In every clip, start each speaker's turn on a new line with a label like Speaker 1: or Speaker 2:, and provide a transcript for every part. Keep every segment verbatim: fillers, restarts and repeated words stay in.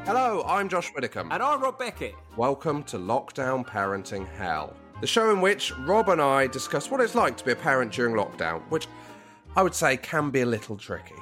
Speaker 1: Hello, I'm Josh Widdicombe.
Speaker 2: And I'm Rob Beckett.
Speaker 1: Welcome to Lockdown Parenting Hell, the show in which Rob and I discuss what it's like to be a parent during lockdown, which I would say can be a little tricky.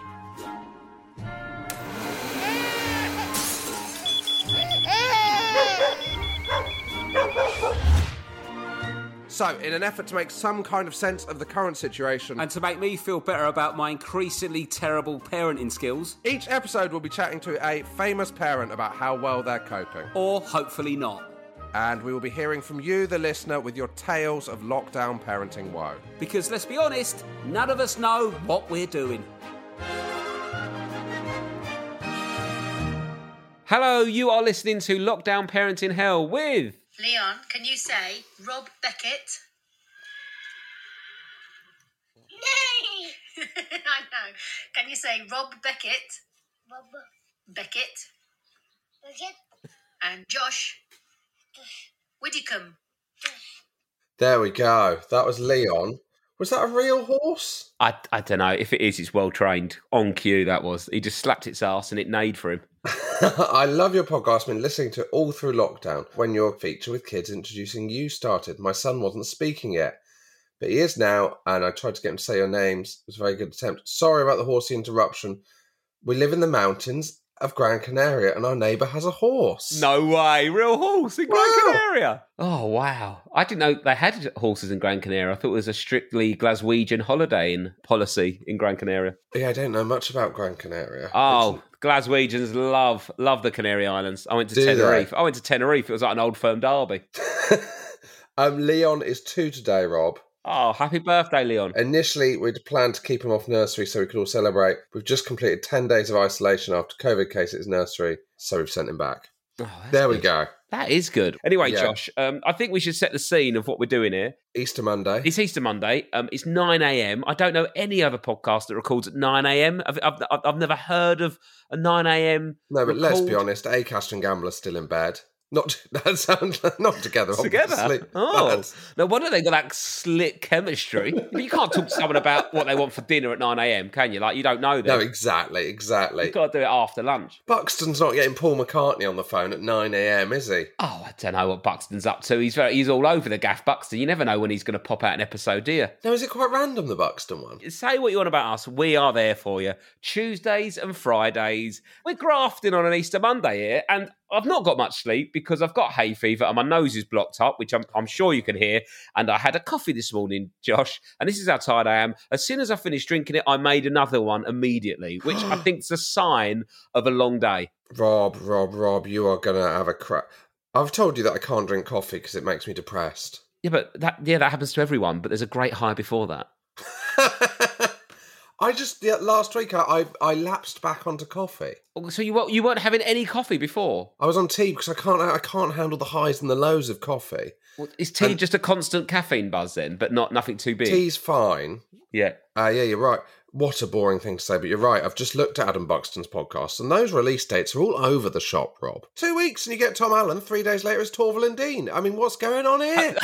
Speaker 1: So, in an effort to make some kind of sense of the current situation,
Speaker 2: And to make me feel better about my increasingly terrible parenting skills,
Speaker 1: each episode will be chatting to a famous parent about how well they're coping.
Speaker 2: or hopefully not.
Speaker 1: And we will be hearing from you, the listener, with your tales of lockdown parenting woe.
Speaker 2: Because let's be honest, none of us know what we're doing. Hello, you are listening to Lockdown Parenting Hell with...
Speaker 3: Leon, can you say Rob Beckett? I know. Can you say Rob Beckett? Rob Beckett. Beckett. And Josh Widdicombe.
Speaker 1: There we go. That was Leon. Was that a real horse?
Speaker 2: I, I don't know. If it is, it's well trained. On cue, that was. He just slapped its arse and it neighed for him.
Speaker 1: I love your podcast. I've been listening to it all through lockdown. When your feature with kids introducing you started, my son wasn't speaking yet, but he is now, and I tried to get him to say your names. It was a very good attempt. Sorry about the horsey interruption. We live in the mountains of Gran Canaria, and our neighbour has a horse.
Speaker 2: No way. Real horse in Gran
Speaker 1: Wow.
Speaker 2: Canaria. Oh, wow. I didn't know they had horses in Gran Canaria. I thought it was a strictly Glaswegian holidaying policy in Gran Canaria.
Speaker 1: Yeah, I don't know much about Gran Canaria.
Speaker 2: Oh, Glaswegians love love the Canary Islands. I went to
Speaker 1: Do
Speaker 2: Tenerife.
Speaker 1: they?
Speaker 2: I went to Tenerife. It was like an old firm derby.
Speaker 1: um, Leon is two today, Rob.
Speaker 2: Oh, happy birthday, Leon.
Speaker 1: Initially, we'd planned to keep him off nursery so we could all celebrate. We've just completed ten days of isolation after COVID case at his nursery, so we've sent him back.
Speaker 2: Oh, that's
Speaker 1: There we
Speaker 2: good.
Speaker 1: go.
Speaker 2: That is good. Anyway,
Speaker 1: Yeah.
Speaker 2: Josh, um, I think we should set the scene of what we're doing here.
Speaker 1: Easter Monday.
Speaker 2: It's Easter Monday. Um, it's nine a.m. I don't know any other podcast that records at nine a.m. I've, I've, I've I've never heard of a nine a.m.
Speaker 1: No, but let's be
Speaker 2: record.
Speaker 1: honest, Acaster and Gambler's still in bed. Not that sounds not together,
Speaker 2: Together?
Speaker 1: obviously.
Speaker 2: Oh,
Speaker 1: That's-
Speaker 2: no wonder they got that slick chemistry. You can't talk to someone about what they want for dinner at nine a.m, can you? Like, you don't know
Speaker 1: No,
Speaker 2: them.
Speaker 1: exactly, exactly.
Speaker 2: You've got to do it after lunch.
Speaker 1: Buxton's not getting Paul McCartney on the phone at nine a.m, is he?
Speaker 2: Oh, I don't know what Buxton's up to. He's very, he's all over the gaff, Buxton. You never know when he's going to pop out an episode, do you?
Speaker 1: No, is it quite random, the Buxton one?
Speaker 2: Say what you want about us. We are there for you. Tuesdays and Fridays. We're grafting on an Easter Monday here, and I've not got much sleep because I've got hay fever and my nose is blocked up, which I'm, I'm sure you can hear. And I had a coffee this morning, Josh, and this is how tired I am. As soon as I finished drinking it, I made another one immediately, which I think is a sign of a long day.
Speaker 1: Rob, Rob, Rob, you are going to have a crack. I've told you that I can't drink coffee because it makes me depressed.
Speaker 2: Yeah, but that yeah, that happens to everyone, but there's a great high before that.
Speaker 1: I just, yeah, last week I, I I lapsed back onto coffee.
Speaker 2: Oh, so you, wa- you weren't having any coffee before?
Speaker 1: I was on tea because I can't I can't handle the highs and the lows of coffee.
Speaker 2: Well, is tea
Speaker 1: And-
Speaker 2: just a constant caffeine buzz then, but not nothing too big?
Speaker 1: Tea's fine.
Speaker 2: Yeah.
Speaker 1: Uh, yeah, you're right. What a boring thing to say, but you're right. I've just looked at Adam Buxton's podcast, and those release dates are all over the shop, Rob. Two weeks and you get Tom Allen, three days later it's Torval and Dean. I mean, what's going on here?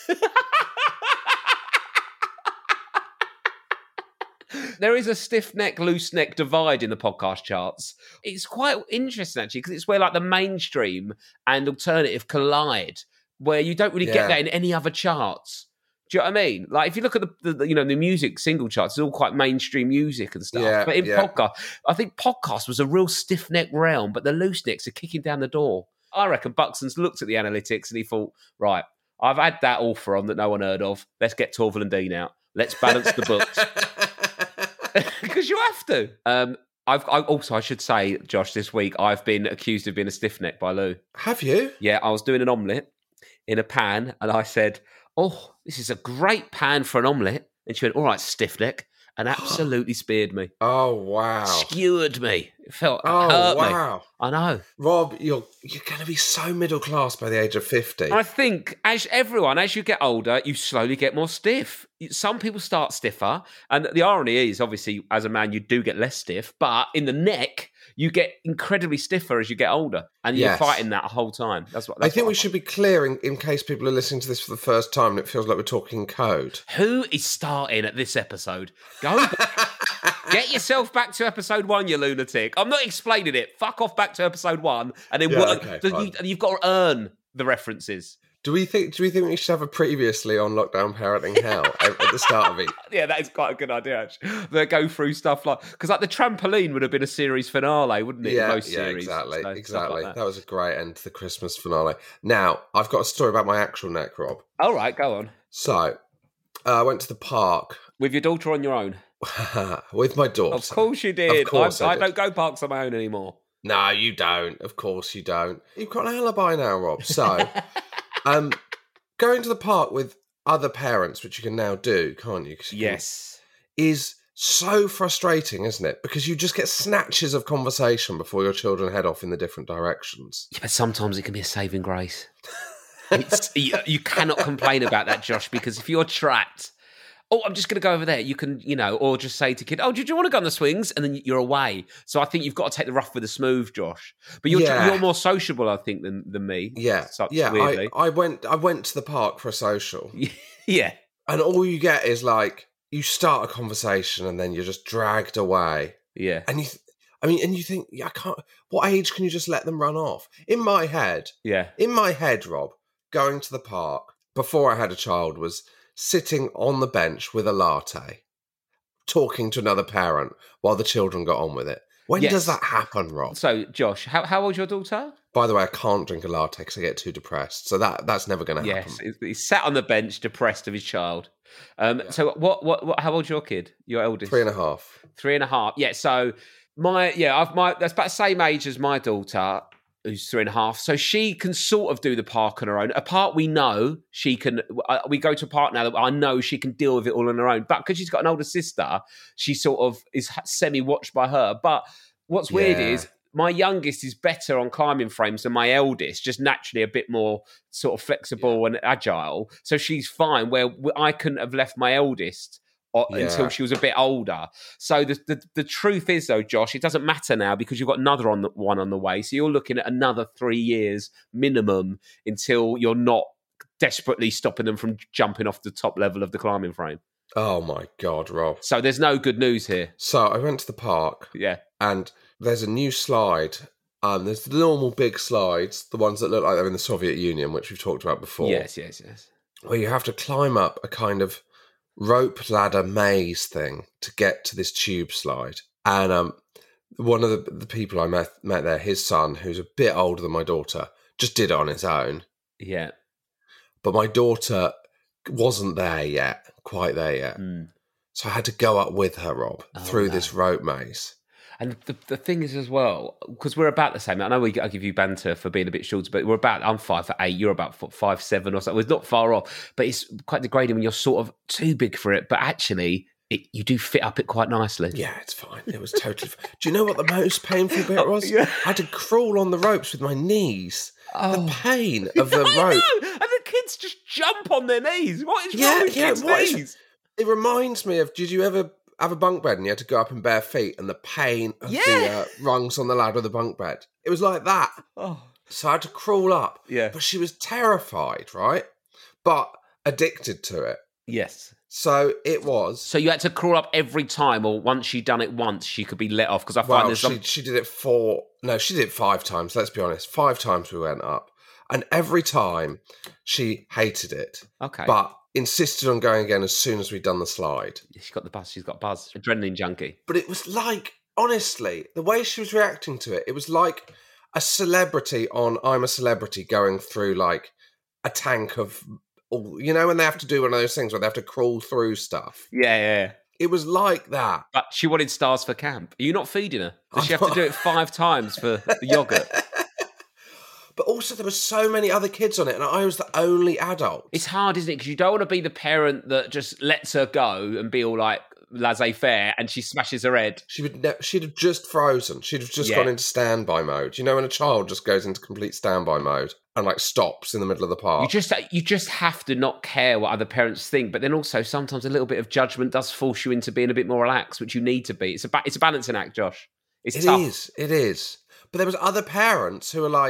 Speaker 2: There is a stiff neck, loose neck divide in the podcast charts. It's quite interesting, actually, because it's where like the mainstream and alternative collide, where you don't really
Speaker 1: Yeah.
Speaker 2: get that in any other charts. Do you know what I mean? Like if you look at the, the, the you know the music single charts, it's all quite mainstream music and stuff.
Speaker 1: Yeah,
Speaker 2: but in
Speaker 1: yeah.
Speaker 2: podcast, I think podcast was a real stiff neck realm, but the loose necks are kicking down the door. I reckon Buxton's looked at the analytics and he thought, right, I've had that offer on that no one heard of. Let's get Torval and Dean out. Let's balance the books. Because you have to. Um, I've I, also, I should say, Josh, this week I've been accused of being a stiff neck by Lou.
Speaker 1: Have you?
Speaker 2: Yeah, I was doing an omelette in a pan, and I said, "Oh, this is a great pan for an omelette." And she went, "All right, stiff neck," and absolutely speared me,
Speaker 1: Oh, wow.
Speaker 2: skewered me. It felt
Speaker 1: Oh,
Speaker 2: hurt me.
Speaker 1: wow.
Speaker 2: I know.
Speaker 1: Rob, you're you're going to be so middle class by the age of fifty.
Speaker 2: I think as everyone, as you get older, you slowly get more stiff. Some people start stiffer, and the irony is, obviously, as a man, you do get less stiff, but in the neck, you get incredibly stiffer as you get older, and you're
Speaker 1: Yes.
Speaker 2: fighting that whole time. That's what
Speaker 1: I
Speaker 2: that's
Speaker 1: think
Speaker 2: what
Speaker 1: we should be clear in, in case people are listening to this for the first time and it feels like we're talking code.
Speaker 2: Who is starting at this episode? Go back. Get yourself back to episode one, you lunatic. I'm not explaining it. Fuck off back to episode one, and then
Speaker 1: Yeah,
Speaker 2: work.
Speaker 1: okay,
Speaker 2: the-
Speaker 1: fine.
Speaker 2: you, you've got to earn the references.
Speaker 1: Do we think? Do we think we should have a previously on Lockdown Parenting Hell at the start of it?
Speaker 2: Yeah, that is quite a good idea, actually. They go through stuff like... Because like the trampoline would have been a series finale, wouldn't it?
Speaker 1: Yeah,
Speaker 2: in most
Speaker 1: yeah,
Speaker 2: series.
Speaker 1: exactly,
Speaker 2: So, stuff
Speaker 1: exactly.
Speaker 2: like
Speaker 1: that.
Speaker 2: that.
Speaker 1: was a great end to the Christmas finale. Now, I've got a story about my actual neck, Rob.
Speaker 2: All right, go on.
Speaker 1: So, uh, I went to the park
Speaker 2: With your daughter on your own?
Speaker 1: with my daughter.
Speaker 2: Of course you did.
Speaker 1: Of course
Speaker 2: I,
Speaker 1: I
Speaker 2: I
Speaker 1: did.
Speaker 2: don't go parks on my own anymore.
Speaker 1: No, you don't. Of course you don't. You've got an alibi now, Rob. So, um, going to the park with other parents, which you can now do, can't you? 'Cause you can-
Speaker 2: Yes.
Speaker 1: is so frustrating, isn't it? Because you just get snatches of conversation before your children head off in the different directions.
Speaker 2: Yeah, but sometimes it can be a saving grace. It's, you, you cannot complain about that, Josh, because if you're trapped, oh, I'm just going to go over there, you can, you know, or just say to kid, oh, did you want to go on the swings? And then you're away. So I think you've got to take the rough with the smooth, Josh. But you're
Speaker 1: Yeah.
Speaker 2: you're more sociable, I think, than, than me.
Speaker 1: Yeah,
Speaker 2: Such
Speaker 1: yeah. I,
Speaker 2: weirdly.
Speaker 1: I went. I went to the park for a social,
Speaker 2: Yeah.
Speaker 1: and all you get is like you start a conversation, and then you're just dragged away.
Speaker 2: Yeah.
Speaker 1: And you, th- I mean, and you think, yeah, I can't. What age can you just let them run off? In my head,
Speaker 2: Yeah.
Speaker 1: in my head, Rob, going to the park before I had a child was sitting on the bench with a latte, talking to another parent while the children got on with it. When
Speaker 2: Yes.
Speaker 1: does that happen, Rob?
Speaker 2: So, Josh, how, how old's your daughter?
Speaker 1: By the way, I can't drink a latte because I get too depressed. So that that's never going to happen.
Speaker 2: Yes. He- He's sat on the bench, depressed of his child. Um,
Speaker 1: Yeah.
Speaker 2: So, what, what, what, how old's your kid? Your eldest?
Speaker 1: Three and a half.
Speaker 2: Three and a half. Yeah. So my yeah, I've my that's about the same age as my daughter, who's three and a half. So she can sort of do the park on her own. A park we know she can. Uh, we go to a park now that I know she can deal with it all on her own. But because she's got an older sister, she sort of is semi watched by her. But what's weird
Speaker 1: Yeah.
Speaker 2: is my youngest is better on climbing frames than my eldest, just naturally a bit more sort of flexible and agile. So she's fine. Where I couldn't have left my eldest or,
Speaker 1: Yeah.
Speaker 2: until she was a bit older. So the, the the truth is, though, Josh, it doesn't matter now because you've got another on the, one on the way. So you're looking at another three years minimum until you're not desperately stopping them from jumping off the top level of the climbing frame.
Speaker 1: Oh my God, Rob.
Speaker 2: So there's no good news here.
Speaker 1: So I went to the park
Speaker 2: Yeah.
Speaker 1: and there's a new slide. Um, there's the normal big slides, the ones that look like they're in the Soviet Union, which we've talked about before.
Speaker 2: Yes, yes, yes.
Speaker 1: Where you have to climb up a kind of rope ladder maze thing to get to this tube slide. And um, one of the, the people I met, met there, his son, who's a bit older than my daughter, just did it on his own.
Speaker 2: Yeah.
Speaker 1: But my daughter wasn't there yet, quite there yet.
Speaker 2: Mm.
Speaker 1: So I had to go up with her, Rob,
Speaker 2: Oh,
Speaker 1: through
Speaker 2: no.
Speaker 1: this rope maze.
Speaker 2: And the, the thing is as well, because we're about the same. I know we I give you banter for being a bit shorter, but we're about, I'm five for eight, you're about f- five, seven or something. It's not far off, but it's quite degrading when you're sort of too big for it, but actually it, you do fit up it quite nicely.
Speaker 1: Yeah, it's fine. It was totally fine. Do you know what the most painful bit
Speaker 2: Oh,
Speaker 1: was?
Speaker 2: yeah.
Speaker 1: I had to crawl on the ropes with my knees.
Speaker 2: Oh.
Speaker 1: The pain of the
Speaker 2: I
Speaker 1: rope.
Speaker 2: know! And the kids just jump on their knees. What is
Speaker 1: Yeah,
Speaker 2: wrong with
Speaker 1: yeah,
Speaker 2: kids'
Speaker 1: what is-
Speaker 2: knees?
Speaker 1: It reminds me of, did you ever have a bunk bed and you had to go up in bare feet and the pain of the
Speaker 2: Yeah.
Speaker 1: uh, rungs on the ladder of the bunk bed? It was like that.
Speaker 2: Oh,
Speaker 1: So I had to crawl up.
Speaker 2: yeah.
Speaker 1: But she was terrified, right? But addicted to it.
Speaker 2: Yes.
Speaker 1: So it was.
Speaker 2: So you had to crawl up every time, or once she'd done it once, she could be let off. Because I find
Speaker 1: Well,
Speaker 2: there's
Speaker 1: she,
Speaker 2: some.
Speaker 1: she did it four. No, she did it five times. Let's be honest. Five times we went up. And every time she hated it,
Speaker 2: Okay.
Speaker 1: but insisted on going again as soon as we'd done the slide.
Speaker 2: She's got the buzz. She's got buzz. Adrenaline junkie.
Speaker 1: But it was like, honestly, the way she was reacting to it, it was like a celebrity on I'm a Celebrity going through like a tank of, you know, when they have to do one of those things where they have to crawl through stuff.
Speaker 2: Yeah, yeah.
Speaker 1: It was like that.
Speaker 2: But she wanted stars for camp. Are you not feeding her? Does
Speaker 1: I'm
Speaker 2: she have to
Speaker 1: not.
Speaker 2: do it five times for the yogurt?
Speaker 1: But also there were so many other kids on it and I was the only adult.
Speaker 2: It's hard, isn't it? Because you don't want to be the parent that just lets her go and be all like laissez-faire and she smashes her head.
Speaker 1: She would ne- she'd have just frozen. She'd have just
Speaker 2: Yeah.
Speaker 1: gone into standby mode. You know when a child just goes into complete standby mode and like stops in the middle of the park.
Speaker 2: You just you just have to not care what other parents think, but then also sometimes a little bit of judgment does force you into being a bit more relaxed, which you need to be. It's a ba- it's a balancing act, Josh. It's
Speaker 1: It
Speaker 2: tough.
Speaker 1: is, it is. But there was other parents who were like,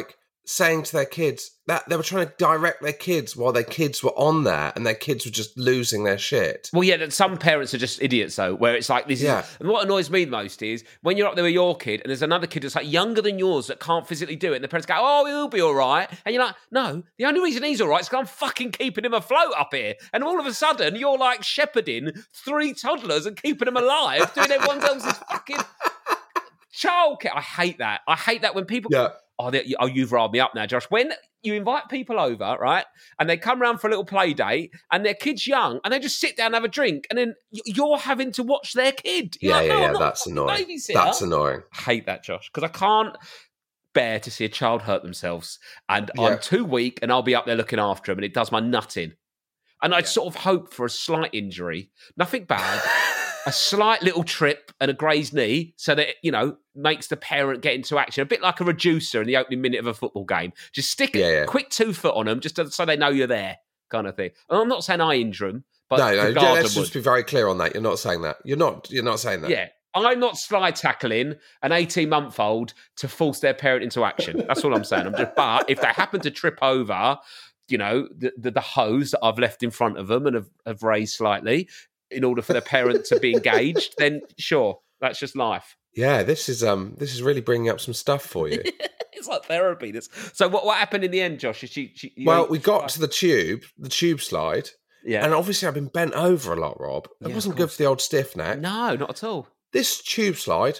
Speaker 1: saying to their kids that they were trying to direct their kids while their kids were on there and their kids were just losing their shit.
Speaker 2: Well, yeah, some parents are just idiots, though, where it's like, this is...
Speaker 1: Yeah.
Speaker 2: And what annoys me the most is when you're up there with your kid and there's another kid that's like younger than yours that can't physically do it, and the parents go, oh, he'll be all right. And you're like, no, the only reason he's all right is because I'm fucking keeping him afloat up here. And all of a sudden, you're like shepherding three toddlers and keeping them alive, doing everyone else's fucking childcare. I hate that. I hate that when people...
Speaker 1: Yeah.
Speaker 2: Oh, they, oh, you've riled me up now, Josh. When you invite people over, right, and they come round for a little play date, and their kid's young, and they just sit down and have a drink, and then you're having to watch their kid. You're
Speaker 1: Yeah,
Speaker 2: like,
Speaker 1: yeah,
Speaker 2: no,
Speaker 1: yeah.
Speaker 2: I'm not
Speaker 1: That's
Speaker 2: a
Speaker 1: annoying.
Speaker 2: babysitter.
Speaker 1: That's annoying.
Speaker 2: I hate that, Josh, because I can't bear to see a child hurt themselves, and
Speaker 1: Yeah.
Speaker 2: I'm too weak, and I'll be up there looking after them, and it does my nutting. And I'd
Speaker 1: Yeah.
Speaker 2: sort of hope for a slight injury, nothing bad. A slight little trip and a grazed knee so that, you know, makes the parent get into action. A bit like a reducer in the opening minute of a football game. Just stick
Speaker 1: Yeah,
Speaker 2: a
Speaker 1: yeah.
Speaker 2: quick two foot on them just so they know you're there, kind of thing. And I'm not saying I injure them, but
Speaker 1: no, no,
Speaker 2: the garden
Speaker 1: let's
Speaker 2: would.
Speaker 1: just be very clear on that. You're not saying that. You're not. You're not saying that.
Speaker 2: Yeah. I'm not slide tackling an eighteen-month-old to force their parent into action. That's all I'm saying. I'm just, but if they happen to trip over, you know, the, the, the hose that I've left in front of them and have, have raised slightly in order for the parent to be engaged, then sure, that's just life.
Speaker 1: Yeah, this is um, this is really bringing up some stuff for you.
Speaker 2: It's like therapy. This. So what, what happened in the end, Josh? Is she, she, you
Speaker 1: Well,
Speaker 2: know,
Speaker 1: we got to the tube, the tube slide,
Speaker 2: yeah.
Speaker 1: and obviously I've been bent over a lot, Rob. It
Speaker 2: Yeah,
Speaker 1: wasn't
Speaker 2: of
Speaker 1: good
Speaker 2: course.
Speaker 1: for the old stiff neck.
Speaker 2: No, not at all.
Speaker 1: This tube slide,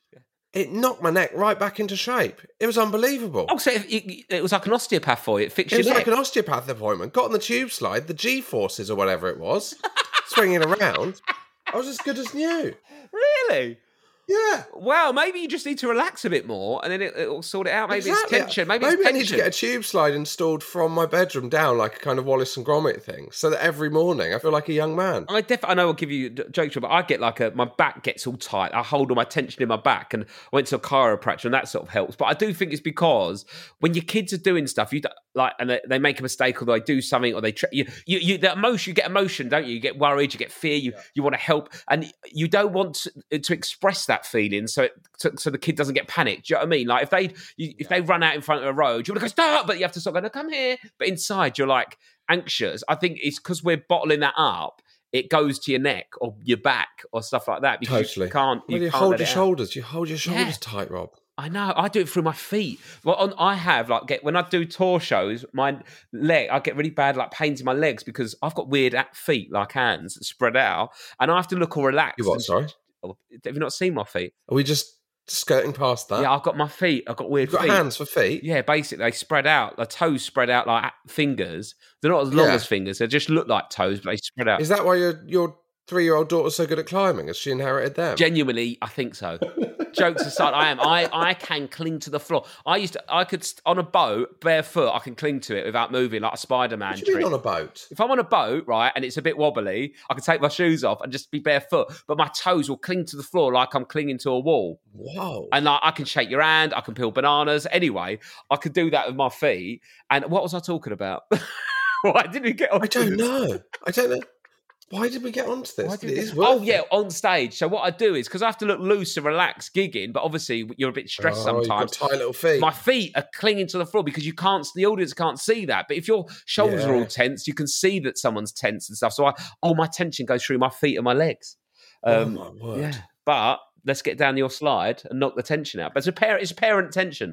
Speaker 1: it knocked my neck right back into shape. It was unbelievable.
Speaker 2: Oh, so it, it, it was like an osteopath for you. It fixed
Speaker 1: It was
Speaker 2: your
Speaker 1: like
Speaker 2: neck.
Speaker 1: an osteopath appointment. Got on the tube slide, the G-forces or whatever it was, swinging around. I was as good as new.
Speaker 2: Really?
Speaker 1: Yeah.
Speaker 2: Wow, maybe you just need to relax a bit more and then it, it'll sort it out. Maybe
Speaker 1: Exactly.
Speaker 2: it's tension. Maybe,
Speaker 1: Maybe
Speaker 2: it's
Speaker 1: I
Speaker 2: tension.
Speaker 1: need to get a tube slide installed from my bedroom down, like a kind of Wallace and Gromit thing, so that every morning I feel like a young man.
Speaker 2: I def- I know I'll give you jokes, but I get like a my back gets all tight. I hold all my tension in my back, and I went to a chiropractor, and that sort of helps. But I do think it's because when your kids are doing stuff, you don't, like, and they, they make a mistake, or they do something, or they tra- you, you, you, the emotion, you get emotion, don't you? You get worried, you get fear, you, yeah. you want to help, and you don't want to, to express that feeling, so it, so, so the kid doesn't get panicked. Do you know what I mean? Like if they you, if they run out in front of a road, you want to go stop, but you have to sort of go, no, come here. But inside, you're like anxious. I think it's because we're bottling that up. It goes to your neck or your back or stuff like that because
Speaker 1: Totally.
Speaker 2: you can't. You,
Speaker 1: well, you
Speaker 2: can't
Speaker 1: hold
Speaker 2: let
Speaker 1: your
Speaker 2: it out.
Speaker 1: shoulders. You hold your shoulders
Speaker 2: Yeah.
Speaker 1: tight, Rob.
Speaker 2: I know. I do it through my feet. Well, on, I have like get when I do tour shows, my leg I get really bad like pains in my legs because I've got weird feet like hands that spread out, and I have to look all relaxed.
Speaker 1: You what?
Speaker 2: and-
Speaker 1: Sorry,
Speaker 2: Have you not seen my feet?
Speaker 1: are we just skirting past that?
Speaker 2: Yeah, I've got my feet. I've got weird
Speaker 1: You've got
Speaker 2: feet.
Speaker 1: hands for feet.
Speaker 2: Yeah, basically they spread out. The toes spread out like fingers. They're not as long
Speaker 1: Yeah.
Speaker 2: as fingers. They just look like toes, but they spread out.
Speaker 1: Is that why your your three-year-old daughter's so good at climbing? Has she inherited them?
Speaker 2: Genuinely, I think so. Jokes aside, I am. I, I can cling to the floor. I used to. I could st- on a boat barefoot. I can cling to it without moving, like a Spider-Man
Speaker 1: What do you
Speaker 2: trick.
Speaker 1: mean on a boat?
Speaker 2: If I'm on a boat, right, and it's a bit wobbly, I can take my shoes off and just be barefoot, but my toes will cling to the floor like I'm clinging to a wall.
Speaker 1: Whoa.
Speaker 2: And like I can shake your hand, I can peel bananas. Anyway, I could do that with my feet. And what was I talking about? Why did we get on?
Speaker 1: I don't know. I don't know. Why did we get onto this?
Speaker 2: Why did
Speaker 1: It
Speaker 2: we-
Speaker 1: is worth
Speaker 2: oh yeah,
Speaker 1: it.
Speaker 2: on stage. So what I do is because I have to look loose and relaxed gigging, but obviously you're a bit stressed
Speaker 1: Oh, you've
Speaker 2: sometimes.
Speaker 1: got tight little feet.
Speaker 2: My feet are clinging to the floor because you can't. The audience can't see that. But if your shoulders are
Speaker 1: Yeah.
Speaker 2: all tense, you can see that someone's tense and stuff. So I, all my tension goes through my feet and my legs. Um,
Speaker 1: oh my word.
Speaker 2: yeah, but let's get down your slide and knock the tension out. But it's a parent. It's parent tension.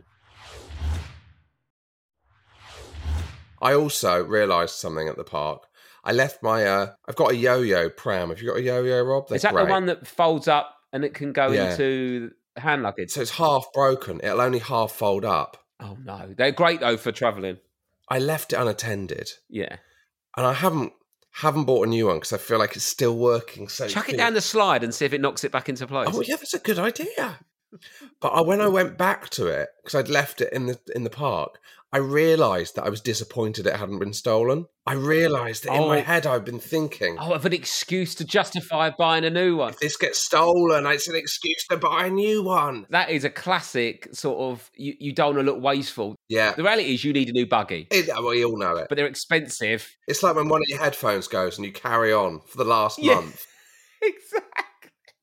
Speaker 1: I also realised something at the park. I left my, uh, I've got a yo-yo pram. Have you got a yo-yo, Rob? They're
Speaker 2: Is that
Speaker 1: great.
Speaker 2: the one that folds up and it can go
Speaker 1: Yeah.
Speaker 2: into hand luggage?
Speaker 1: So it's half broken. It'll only half fold up.
Speaker 2: Oh no, they're great though for travelling.
Speaker 1: I left it unattended.
Speaker 2: Yeah,
Speaker 1: And I haven't haven't bought a new one because I feel like it's still working. So
Speaker 2: chuck it
Speaker 1: good.
Speaker 2: down the slide and see if it knocks it back into place.
Speaker 1: Oh yeah, that's a good idea. But I, when I went back to it, because I'd left it in the in the park, I realised that I was disappointed it hadn't been stolen. I realised that in my
Speaker 2: Oh.
Speaker 1: head I've been thinking,
Speaker 2: Oh, of an excuse to justify buying a new one.
Speaker 1: if this gets stolen, it's an excuse to buy a new one.
Speaker 2: That is a classic sort of, you, you don't want to look wasteful.
Speaker 1: Yeah,
Speaker 2: The reality is you need a new buggy,
Speaker 1: it, well, you all know it.
Speaker 2: but they're expensive.
Speaker 1: It's like when one of your headphones goes and you carry on for the last
Speaker 2: Yeah.
Speaker 1: month.
Speaker 2: Exactly.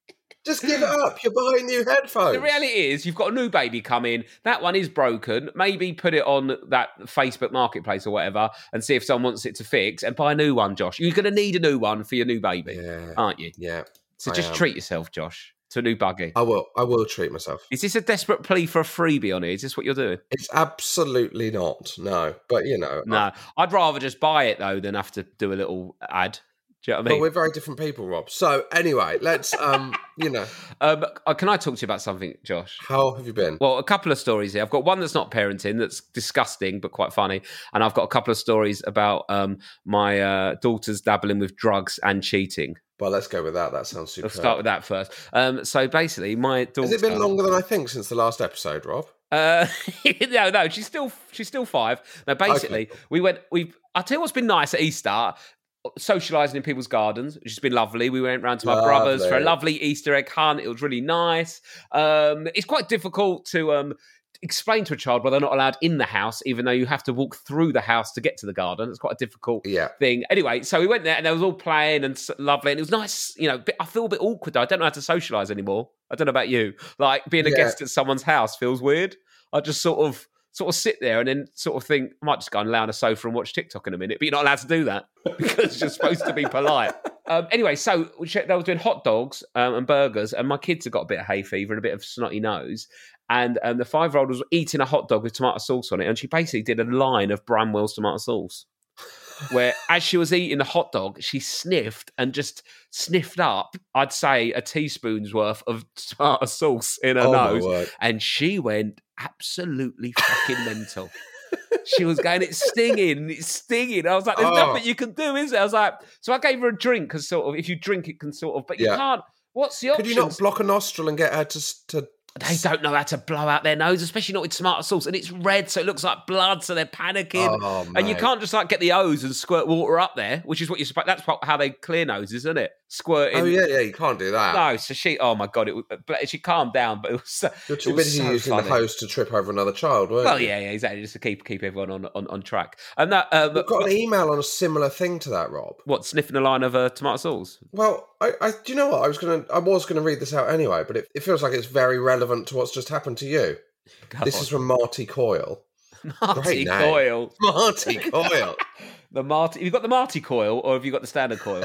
Speaker 1: Just give it up. You're buying new headphones.
Speaker 2: The reality is, you've got a new baby coming. That one is broken. Maybe put it on that Facebook Marketplace or whatever and see if someone wants it to fix and buy a new one, Josh. You're going to need a new one for your new baby,
Speaker 1: Yeah.
Speaker 2: aren't you?
Speaker 1: Yeah.
Speaker 2: So
Speaker 1: I
Speaker 2: just
Speaker 1: am.
Speaker 2: treat yourself, Josh, to a new buggy.
Speaker 1: I will. I will treat myself.
Speaker 2: Is this a desperate plea for a freebie on it? Is this what you're doing?
Speaker 1: It's absolutely not. No. But, you know.
Speaker 2: No.
Speaker 1: I,
Speaker 2: I'd rather just buy it, though, than have to do a little ad. Do you know what I
Speaker 1: but
Speaker 2: mean?
Speaker 1: we're very different people, Rob. So, anyway, let's, um, you know.
Speaker 2: Um, uh, can I talk to you about something, Josh?
Speaker 1: How have you been?
Speaker 2: Well, a couple of stories here. I've got one that's not parenting, that's disgusting but quite funny, and I've got a couple of stories about um, my uh, daughter's dabbling with drugs and cheating.
Speaker 1: Well, let's go with that. That sounds super.
Speaker 2: Let's start with that first. Um, so basically, my daughter.
Speaker 1: Has it been longer than I think since the last episode, Rob?
Speaker 2: Uh, no, no, she's still she's still five. No, basically,
Speaker 1: Okay.
Speaker 2: we went. We I'll tell you what's been nice at Easter. Socialising in people's gardens, which has been lovely. We went round to my
Speaker 1: Lovely.
Speaker 2: brother's for a lovely Easter egg hunt. It was really nice. Um, it's quite difficult to um, explain to a child why they're not allowed in the house, even though you have to walk through the house to get to the garden. It's quite a difficult
Speaker 1: Yeah.
Speaker 2: thing. Anyway, so we went there and they was all playing and s- lovely. And it was nice. You know, bit- I feel a bit awkward though. I don't know how to socialise anymore. I don't know about you. Like being a
Speaker 1: Yeah.
Speaker 2: guest at someone's house feels weird. I just sort of sort of sit there and then sort of think, I might just go and lay on a sofa and watch TikTok in a minute, but you're not allowed to do that because you're supposed to be polite. Um, anyway, so we checked, they were doing hot dogs um, and burgers, and my kids have got a bit of hay fever and a bit of snotty nose. And um, the five-year-old was eating a hot dog with tomato sauce on it, and she basically did a line of Bramwell's tomato sauce. Where as she was eating the hot dog, she sniffed and just sniffed up, I'd say, a teaspoon's worth of tomato sauce in her
Speaker 1: Oh, my
Speaker 2: nose.
Speaker 1: word.
Speaker 2: And she went absolutely fucking mental. She was going, it's stinging, it's stinging. I was like, there's
Speaker 1: Oh.
Speaker 2: nothing you can do, is there? I was like, so I gave her a drink because sort of, if you drink it can sort of, but you
Speaker 1: Yeah.
Speaker 2: can't. What's the
Speaker 1: Could
Speaker 2: option?
Speaker 1: you not block a nostril and get her to s- to?
Speaker 2: They don't know how to blow out their nose, especially not with tomato sauce. And it's red, so it looks like blood, so they're panicking.
Speaker 1: Oh,
Speaker 2: and you
Speaker 1: mate.
Speaker 2: can't just like get the hose and squirt water up there, which is what you're supposed. That's what- how they clear noses, isn't it? Squirting.
Speaker 1: Oh yeah, yeah. You can't do that.
Speaker 2: No, so she. Oh my god! It was, but she calmed down, but it was. So,
Speaker 1: You're
Speaker 2: it
Speaker 1: too
Speaker 2: was
Speaker 1: busy
Speaker 2: so
Speaker 1: using
Speaker 2: funny.
Speaker 1: the hose to trip over another child, weren't
Speaker 2: Well,
Speaker 1: you?
Speaker 2: yeah, yeah, exactly. Just to keep keep everyone on on, on track. And that. Um,
Speaker 1: We've got an email on a similar thing to that, Rob.
Speaker 2: what sniffing a line of uh, tomato sauce?
Speaker 1: Well, I, I, do you know what? I was gonna, I was gonna read this out anyway, but it, it feels like it's very relevant to what's just happened to you.
Speaker 2: Go
Speaker 1: This
Speaker 2: on.
Speaker 1: is from Marty Coyle.
Speaker 2: Marty
Speaker 1: Great name.
Speaker 2: Coyle.
Speaker 1: Marty Coyle.
Speaker 2: The Marty. Have you got the Marty coil, or have you got the standard coil?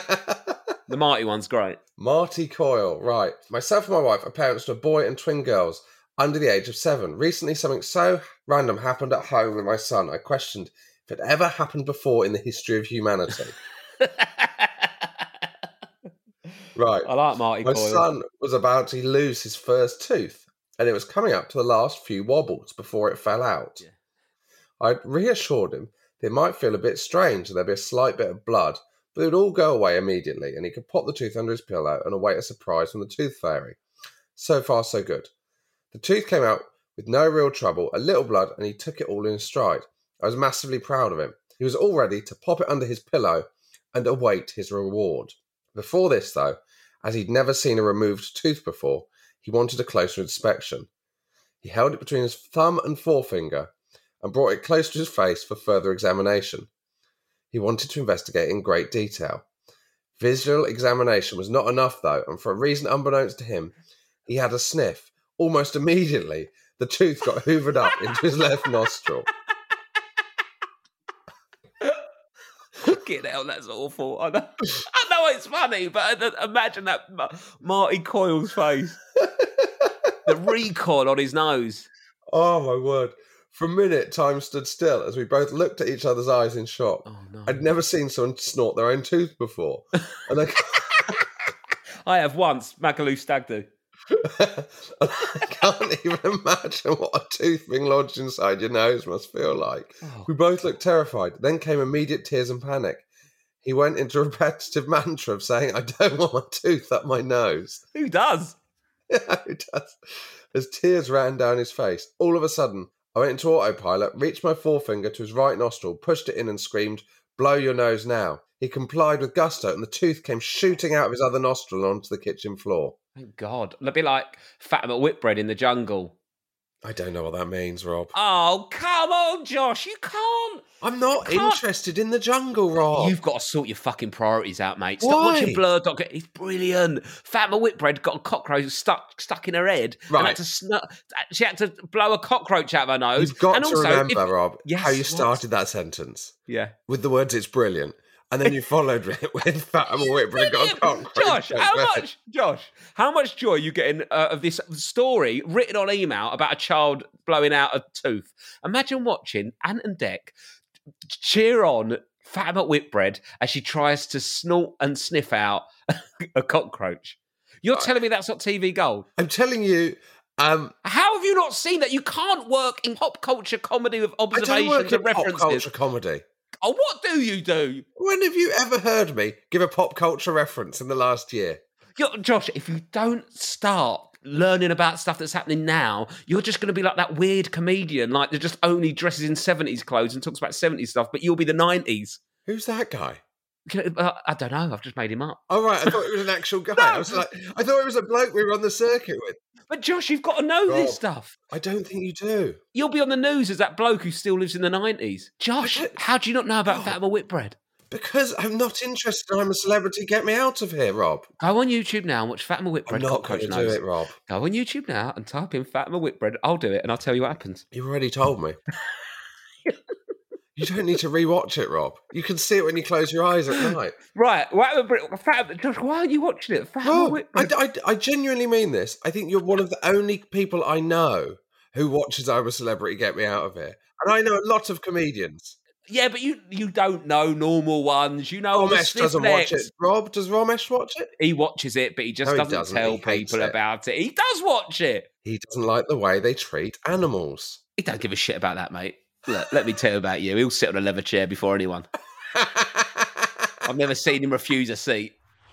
Speaker 2: The Marty one's great.
Speaker 1: Marty Coyle, right. Myself and my wife are parents to a boy and twin girls under the age of seven. Recently, something so random happened at home with my son. I questioned if it ever happened before in the history of humanity. Right.
Speaker 2: I like Marty
Speaker 1: My
Speaker 2: Coyle.
Speaker 1: son was about to lose his first tooth, and it was coming up to the last few wobbles before it fell out.
Speaker 2: Yeah.
Speaker 1: I'd reassured him that it might feel a bit strange and there'd be a slight bit of blood, but it would all go away immediately, and he could pop the tooth under his pillow and await a surprise from the tooth fairy. So far, so good. The tooth came out with no real trouble, a little blood, and he took it all in stride. I was massively proud of him. He was all ready to pop it under his pillow and await his reward. Before this, though, as he'd never seen a removed tooth before, he wanted a closer inspection. He held it between his thumb and forefinger and brought it close to his face for further examination. He wanted to investigate in great detail. Visual examination was not enough, though, and for a reason unbeknownst to him, he had a sniff. Almost immediately, the tooth got hoovered up into his left nostril.
Speaker 2: Get out, that's awful. I know, I know it's funny, but uh, imagine that Ma- Marty Coyle's face. The recoil on his nose.
Speaker 1: Oh, my word. For a minute, time stood still as we both looked at each other's eyes in shock.
Speaker 2: Oh, no.
Speaker 1: I'd never seen someone snort their own tooth before. And I,
Speaker 2: I have once, Magaloo stag do.
Speaker 1: I can't even imagine what a tooth being lodged inside your nose must feel like.
Speaker 2: Oh.
Speaker 1: We both looked terrified. Then came immediate tears and panic. He went into a repetitive mantra of saying, I don't want my tooth up my nose.
Speaker 2: Who does?
Speaker 1: Yeah, he does. As tears ran down his face, all of a sudden, I went into autopilot, reached my forefinger to his right nostril, pushed it in and screamed, blow your nose now. He complied with gusto and the tooth came shooting out of his other nostril onto the kitchen floor.
Speaker 2: Thank God. A bit like Fatima Whitbread in the jungle.
Speaker 1: I don't know what that means, Rob.
Speaker 2: Oh, come on, Josh. You can't.
Speaker 1: I'm not
Speaker 2: you can't.
Speaker 1: interested in the jungle, Rob.
Speaker 2: You've got to sort your fucking priorities out, mate. Stop
Speaker 1: Why?
Speaker 2: watching Blur. Doc. It's brilliant. Fatima Whitbread got a cockroach stuck stuck in her head.
Speaker 1: Right.
Speaker 2: And had to snu- she had to blow a cockroach out of her nose.
Speaker 1: You've got
Speaker 2: and
Speaker 1: to
Speaker 2: also,
Speaker 1: remember,
Speaker 2: if-
Speaker 1: Rob,
Speaker 2: Yes,
Speaker 1: how you
Speaker 2: what?
Speaker 1: started that sentence
Speaker 2: Yeah.
Speaker 1: with the words "it's brilliant," and then you followed it with Fatima Whitbread got a cockroach.
Speaker 2: Josh,
Speaker 1: stuck
Speaker 2: how
Speaker 1: in her head.
Speaker 2: much, Josh, how much joy are you getting uh, of this story written on email about a child blowing out a tooth? Imagine watching Ant and Dec cheer on Fatima Whitbread as she tries to snort and sniff out a cockroach. You're telling me that's not T V gold?
Speaker 1: I'm telling you, um,
Speaker 2: How have you not seen that? You can't work in pop culture comedy with
Speaker 1: I don't
Speaker 2: observations
Speaker 1: work in
Speaker 2: and
Speaker 1: pop
Speaker 2: references.
Speaker 1: culture comedy.
Speaker 2: Oh, what do you do?
Speaker 1: When have you ever heard me give a pop culture reference in the last year?
Speaker 2: You're, Josh, if you don't start learning about stuff that's happening now, you're just going to be like that weird comedian, like that just only dresses in seventies clothes and talks about seventies stuff, but you'll be the nineties.
Speaker 1: Who's that guy?
Speaker 2: I don't know. I've just made him up.
Speaker 1: Oh, right. I thought it was an actual guy.
Speaker 2: No.
Speaker 1: I was like, I thought it was a bloke we were on the circuit with.
Speaker 2: But Josh, you've got to know
Speaker 1: Rob.
Speaker 2: this stuff.
Speaker 1: I don't think you do.
Speaker 2: You'll be on the news as that bloke who still lives in the nineties. Josh,
Speaker 1: I don't-
Speaker 2: how do you not know about
Speaker 1: Rob.
Speaker 2: Fatima Whitbread?
Speaker 1: Because I'm not interested. I'm a celebrity. Get me out of here, Rob.
Speaker 2: Go on YouTube now and watch Fatima
Speaker 1: I'm
Speaker 2: Whitbread
Speaker 1: not
Speaker 2: cockroach
Speaker 1: going to do
Speaker 2: nose.
Speaker 1: it, Rob.
Speaker 2: Go on YouTube now and type in Fatima Whitbread. I'll do it and I'll tell you what happens.
Speaker 1: You've already told me. You don't need to rewatch it, Rob. You can see it when you close your eyes at night.
Speaker 2: Right. What, Fatima, Josh, why aren't you watching it? Fatima
Speaker 1: Rob, I,
Speaker 2: Whitbread.
Speaker 1: I, I genuinely mean this. I think you're one of the only people I know who watches I'm a Celebrity, Get Me Out of Here. And I know a lot of comedians.
Speaker 2: Yeah, but you you don't know normal ones. You know all the
Speaker 1: Ramesh doesn't watch
Speaker 2: snifflecks.
Speaker 1: it. Rob, does Ramesh watch it?
Speaker 2: He watches it, but he just
Speaker 1: No, he
Speaker 2: doesn't
Speaker 1: doesn't.
Speaker 2: tell
Speaker 1: He hates
Speaker 2: people
Speaker 1: it.
Speaker 2: about it. He does watch it.
Speaker 1: He doesn't like the way they treat animals.
Speaker 2: He don't give a shit about that, mate. Look, let me tell you about you. He'll sit on a leather chair before anyone. I've never seen him refuse a seat.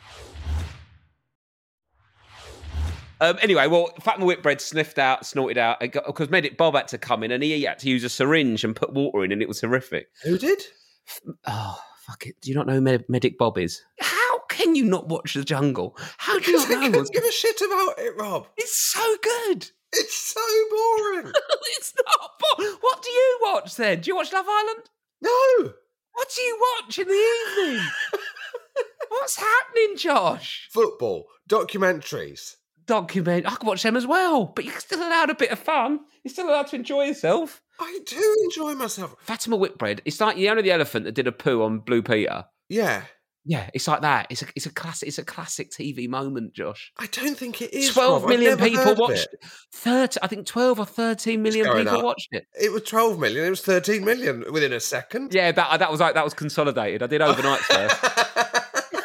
Speaker 2: Um, anyway, well, Fatima Whitbread sniffed out, snorted out, because Medic Bob had to come in and he had to use a syringe and put water in, and it was horrific.
Speaker 1: Who did?
Speaker 2: Oh, fuck it. Do you not know who Med- Medic Bob is? How can you not watch The Jungle? How do you
Speaker 1: Because
Speaker 2: not
Speaker 1: I
Speaker 2: know?
Speaker 1: couldn't
Speaker 2: what's-
Speaker 1: give a shit about it, Rob.
Speaker 2: It's so good.
Speaker 1: It's so boring.
Speaker 2: It's not. bo- What do you watch then? Do you watch Love Island?
Speaker 1: No.
Speaker 2: What do you watch in the evening? What's happening, Josh?
Speaker 1: Football, documentaries.
Speaker 2: Document. I can watch them as well, but you're still allowed a bit of fun. You're still allowed to enjoy yourself.
Speaker 1: I do enjoy myself.
Speaker 2: Fatima Whitbread. It's like the owner of the elephant that did a poo on Blue Peter.
Speaker 1: Yeah.
Speaker 2: Yeah, it's like that. It's a it's a classic. It's a classic T V moment, Josh.
Speaker 1: I don't think it is.
Speaker 2: Twelve
Speaker 1: Rob. I've
Speaker 2: million
Speaker 1: never
Speaker 2: people
Speaker 1: heard of
Speaker 2: watched.
Speaker 1: it.
Speaker 2: Thirty. I think twelve or thirteen million
Speaker 1: going
Speaker 2: people
Speaker 1: up.
Speaker 2: watched it.
Speaker 1: It was twelve million. It was thirteen million within a second.
Speaker 2: Yeah, that that was like that was consolidated. I did overnight first.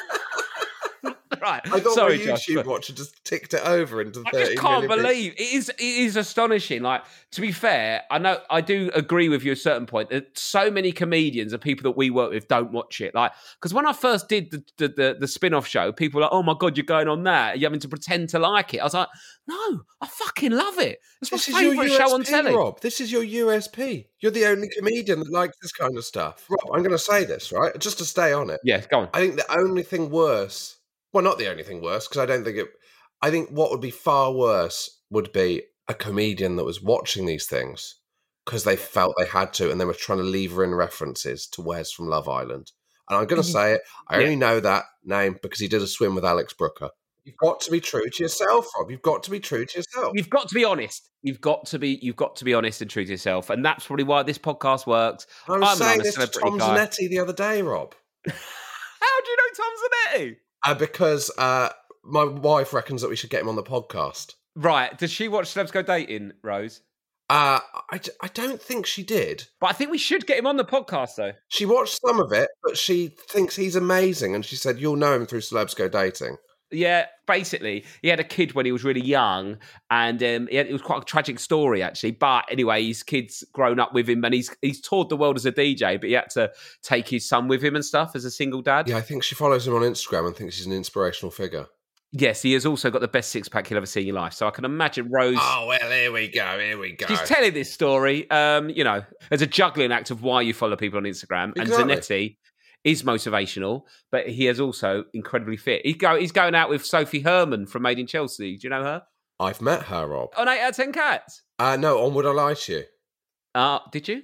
Speaker 2: Right.
Speaker 1: I thought
Speaker 2: Sorry,
Speaker 1: my
Speaker 2: Josh.
Speaker 1: YouTube
Speaker 2: but-
Speaker 1: watcher just ticked it over into
Speaker 2: I
Speaker 1: thirteen
Speaker 2: just can't
Speaker 1: million
Speaker 2: believe it is. It is astonishing. Like, to be fair, I know I do agree with you at a certain point that so many comedians and people that we work with don't watch it. Like, because when I first did the the, the the spin-off show, people were like, "Oh my god, you're going on that? You're having to pretend to like it." I was like, "No, I fucking love it. It's my
Speaker 1: This is your
Speaker 2: favourite
Speaker 1: U S P,
Speaker 2: show on telly."
Speaker 1: Rob. This is your U S P. You're the only comedian that likes this kind of stuff. Rob, I'm going to say this, right? Just to stay on it.
Speaker 2: Yeah, go on.
Speaker 1: I think the only thing worse, well, not the only thing worse, because I don't think it, I think what would be far worse would be a comedian that was watching these things because they felt they had to and they were trying to lever in references to Wes from Love Island. And I'm going to say it, I
Speaker 2: Yeah.
Speaker 1: only know that name because he did a swim with Alex Brooker. You've got to be true to yourself, Rob. You've got to be true to yourself.
Speaker 2: You've got to be honest. You've got to be. You've got to be honest and true to yourself, and that's probably why this podcast works.
Speaker 1: I was
Speaker 2: I'm an
Speaker 1: saying
Speaker 2: honest
Speaker 1: this to
Speaker 2: celebrity
Speaker 1: Tom
Speaker 2: guy.
Speaker 1: Zanetti the other day, Rob.
Speaker 2: How do you know Tom Zanetti?
Speaker 1: Uh, because uh, my wife reckons that we should get him on the podcast.
Speaker 2: Right. Does she watch Celebs Go Dating, Rose?
Speaker 1: Uh, I, I don't think she did.
Speaker 2: But I think we should get him on the podcast, though.
Speaker 1: She watched some of it, but she thinks he's amazing. And she said, you'll know him through Celebs Go Dating.
Speaker 2: Yeah, basically, he had a kid when he was really young, and um, he had, it was quite a tragic story, actually. But anyway, his kid's grown up with him, and he's he's toured the world as a D J, but he had to take his son with him and stuff as a single dad.
Speaker 1: Yeah, I think she follows him on Instagram and thinks he's an inspirational figure.
Speaker 2: Yes, he has also got the best six-pack you'll ever see in your life. So I can imagine Rose...
Speaker 1: Oh, well, here we go, here we go.
Speaker 2: She's telling this story, um, you know, as a juggling act of why you follow people on Instagram.
Speaker 1: Exactly.
Speaker 2: And Zanetti is motivational, but he is also incredibly fit. He go, he's going out with Sophie Herman from Made in Chelsea. Do you know her?
Speaker 1: I've met her, Rob.
Speaker 2: On eight out of ten Cats?
Speaker 1: Uh, no, on Would I Lie to You?
Speaker 2: Uh, did you?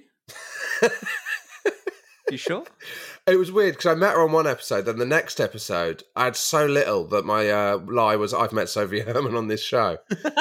Speaker 2: You sure?
Speaker 1: It was weird because I met her on one episode, then the next episode, I had so little that my uh, lie was, I've met Sophie Herman on this show.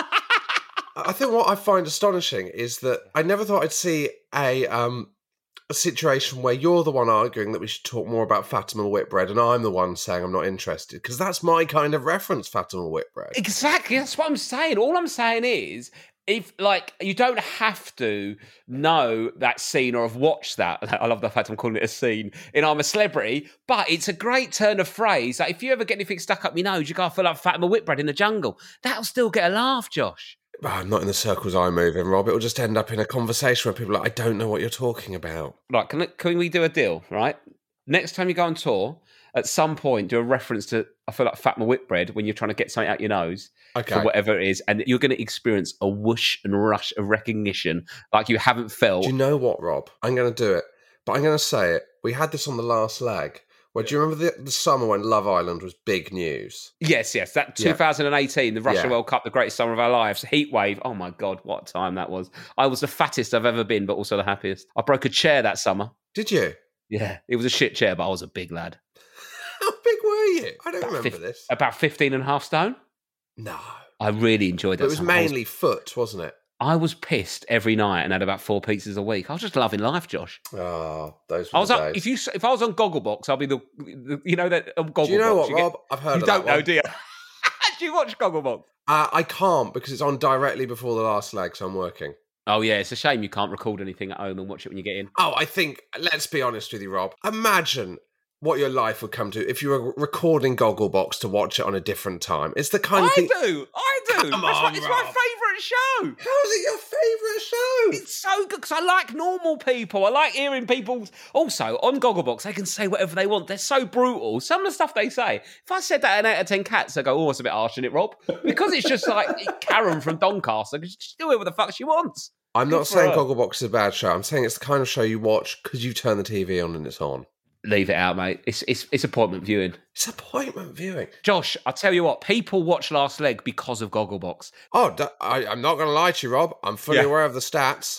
Speaker 1: I think what I find astonishing is that I never thought I'd see a um, a situation where you're the one arguing that we should talk more about Fatima Whitbread and I'm the one saying I'm not interested, because that's my kind of reference, Fatima Whitbread.
Speaker 2: Exactly, that's what I'm saying. All I'm saying is, if, like, you don't have to know that scene or have watched that. I love the fact I'm calling it a scene in I'm a Celebrity, but it's a great turn of phrase. Like, if you ever get anything stuck up your nose, you go, I feel like Fatima Whitbread in the jungle. That'll still get a laugh, Josh.
Speaker 1: Oh, not in the circles I move in, Rob. It'll just end up in a conversation where people are like, I don't know what you're talking about.
Speaker 2: Right, can, can we do a deal, right? Next time you go on tour, at some point, do a reference to, I feel like Fatima Whitbread when you're trying to get something out your nose,
Speaker 1: Okay.
Speaker 2: for whatever it is, and you're going to experience a whoosh and rush of recognition like you haven't felt.
Speaker 1: Do you know what, Rob? I'm going to do it, but I'm going to say it. We had this on the last leg. Where, do you remember the, the summer when Love Island was big news?
Speaker 2: Yes, yes. That
Speaker 1: Yeah.
Speaker 2: twenty eighteen, the Russia
Speaker 1: Yeah.
Speaker 2: World Cup, the greatest summer of our lives, heat wave. Oh my God, what a time that was. I was the fattest I've ever been, but also the happiest. I broke a chair that summer.
Speaker 1: Did you?
Speaker 2: Yeah, it was a shit chair, but I was a big lad.
Speaker 1: How big were you? I don't
Speaker 2: About
Speaker 1: remember
Speaker 2: fif-
Speaker 1: this.
Speaker 2: About fifteen and a half stone.
Speaker 1: No.
Speaker 2: I really enjoyed that.
Speaker 1: But it was
Speaker 2: summer. I was-
Speaker 1: mainly foot, wasn't it?
Speaker 2: I was pissed every night and had about four pizzas a week. I was just loving life, Josh.
Speaker 1: Oh, those were
Speaker 2: I was
Speaker 1: the
Speaker 2: up,
Speaker 1: days.
Speaker 2: if you if I was on Gogglebox, I'll be the, the you know that um, Gogglebox.
Speaker 1: Do you know what,
Speaker 2: get-
Speaker 1: Rob? I've heard
Speaker 2: you
Speaker 1: of
Speaker 2: don't
Speaker 1: that
Speaker 2: know,
Speaker 1: one.
Speaker 2: do you? Do you watch Gogglebox?
Speaker 1: Uh, I can't because it's on directly before the last leg, so I'm working.
Speaker 2: Oh yeah, it's a shame you can't record anything at home and watch it when you get in.
Speaker 1: Oh, I think, let's be honest with you, Rob. Imagine what your life would come to if you were recording Gogglebox to watch it on a different time. It's the kind of
Speaker 2: I
Speaker 1: thing...
Speaker 2: do, I do.
Speaker 1: Come
Speaker 2: That's
Speaker 1: on,
Speaker 2: my, it's my
Speaker 1: Rob.
Speaker 2: favourite show.
Speaker 1: How is it your favourite show?
Speaker 2: It's so good because I like normal people. I like hearing people. Also, on Gogglebox, they can say whatever they want. They're so brutal. Some of the stuff they say. If I said that in eight out of ten Cats, I go, oh, it's a bit harsh, isn't it, Rob? Because it's just like Karen from Doncaster. She just do it what the fuck she wants.
Speaker 1: I'm
Speaker 2: Good
Speaker 1: not
Speaker 2: for
Speaker 1: saying
Speaker 2: her.
Speaker 1: Gogglebox is a bad show. I'm saying it's the kind of show you watch because you turn the T V on and it's on.
Speaker 2: Leave it out, mate. It's it's it's appointment viewing.
Speaker 1: It's appointment viewing.
Speaker 2: Josh, I tell you what, people watch Last Leg because of Gogglebox.
Speaker 1: Oh, d- I, I'm not going to lie to you, Rob. I'm fully
Speaker 2: Yeah.
Speaker 1: aware of the stats.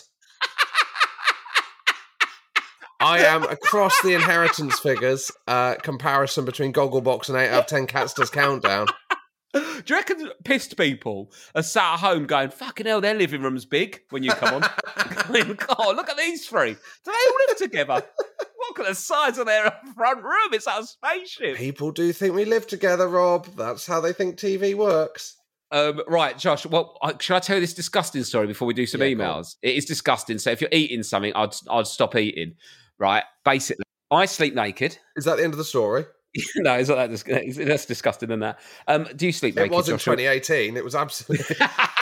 Speaker 1: I am across the inheritance figures uh, comparison between Gogglebox and eight out of ten Cats Does Countdown.
Speaker 2: Do you reckon pissed people are sat at home going, fucking hell, their living room's big when you come on? Going, God, look at these three. Do they all live together? Look at the size of their front room. It's like a spaceship.
Speaker 1: People do think we live together, Rob. That's how they think T V works.
Speaker 2: Um, right, Josh, well, I- should I tell you this disgusting story before we do some
Speaker 1: Yeah, go on.
Speaker 2: emails? It is disgusting. So if you're eating something, I'd, I'd stop eating, right? Basically, I sleep naked.
Speaker 1: Is that the end of the story?
Speaker 2: No, it's not that dis- it's less disgusting than that. Um, do you sleep naked,
Speaker 1: It was in
Speaker 2: Josh?
Speaker 1: twenty eighteen. It was absolutely...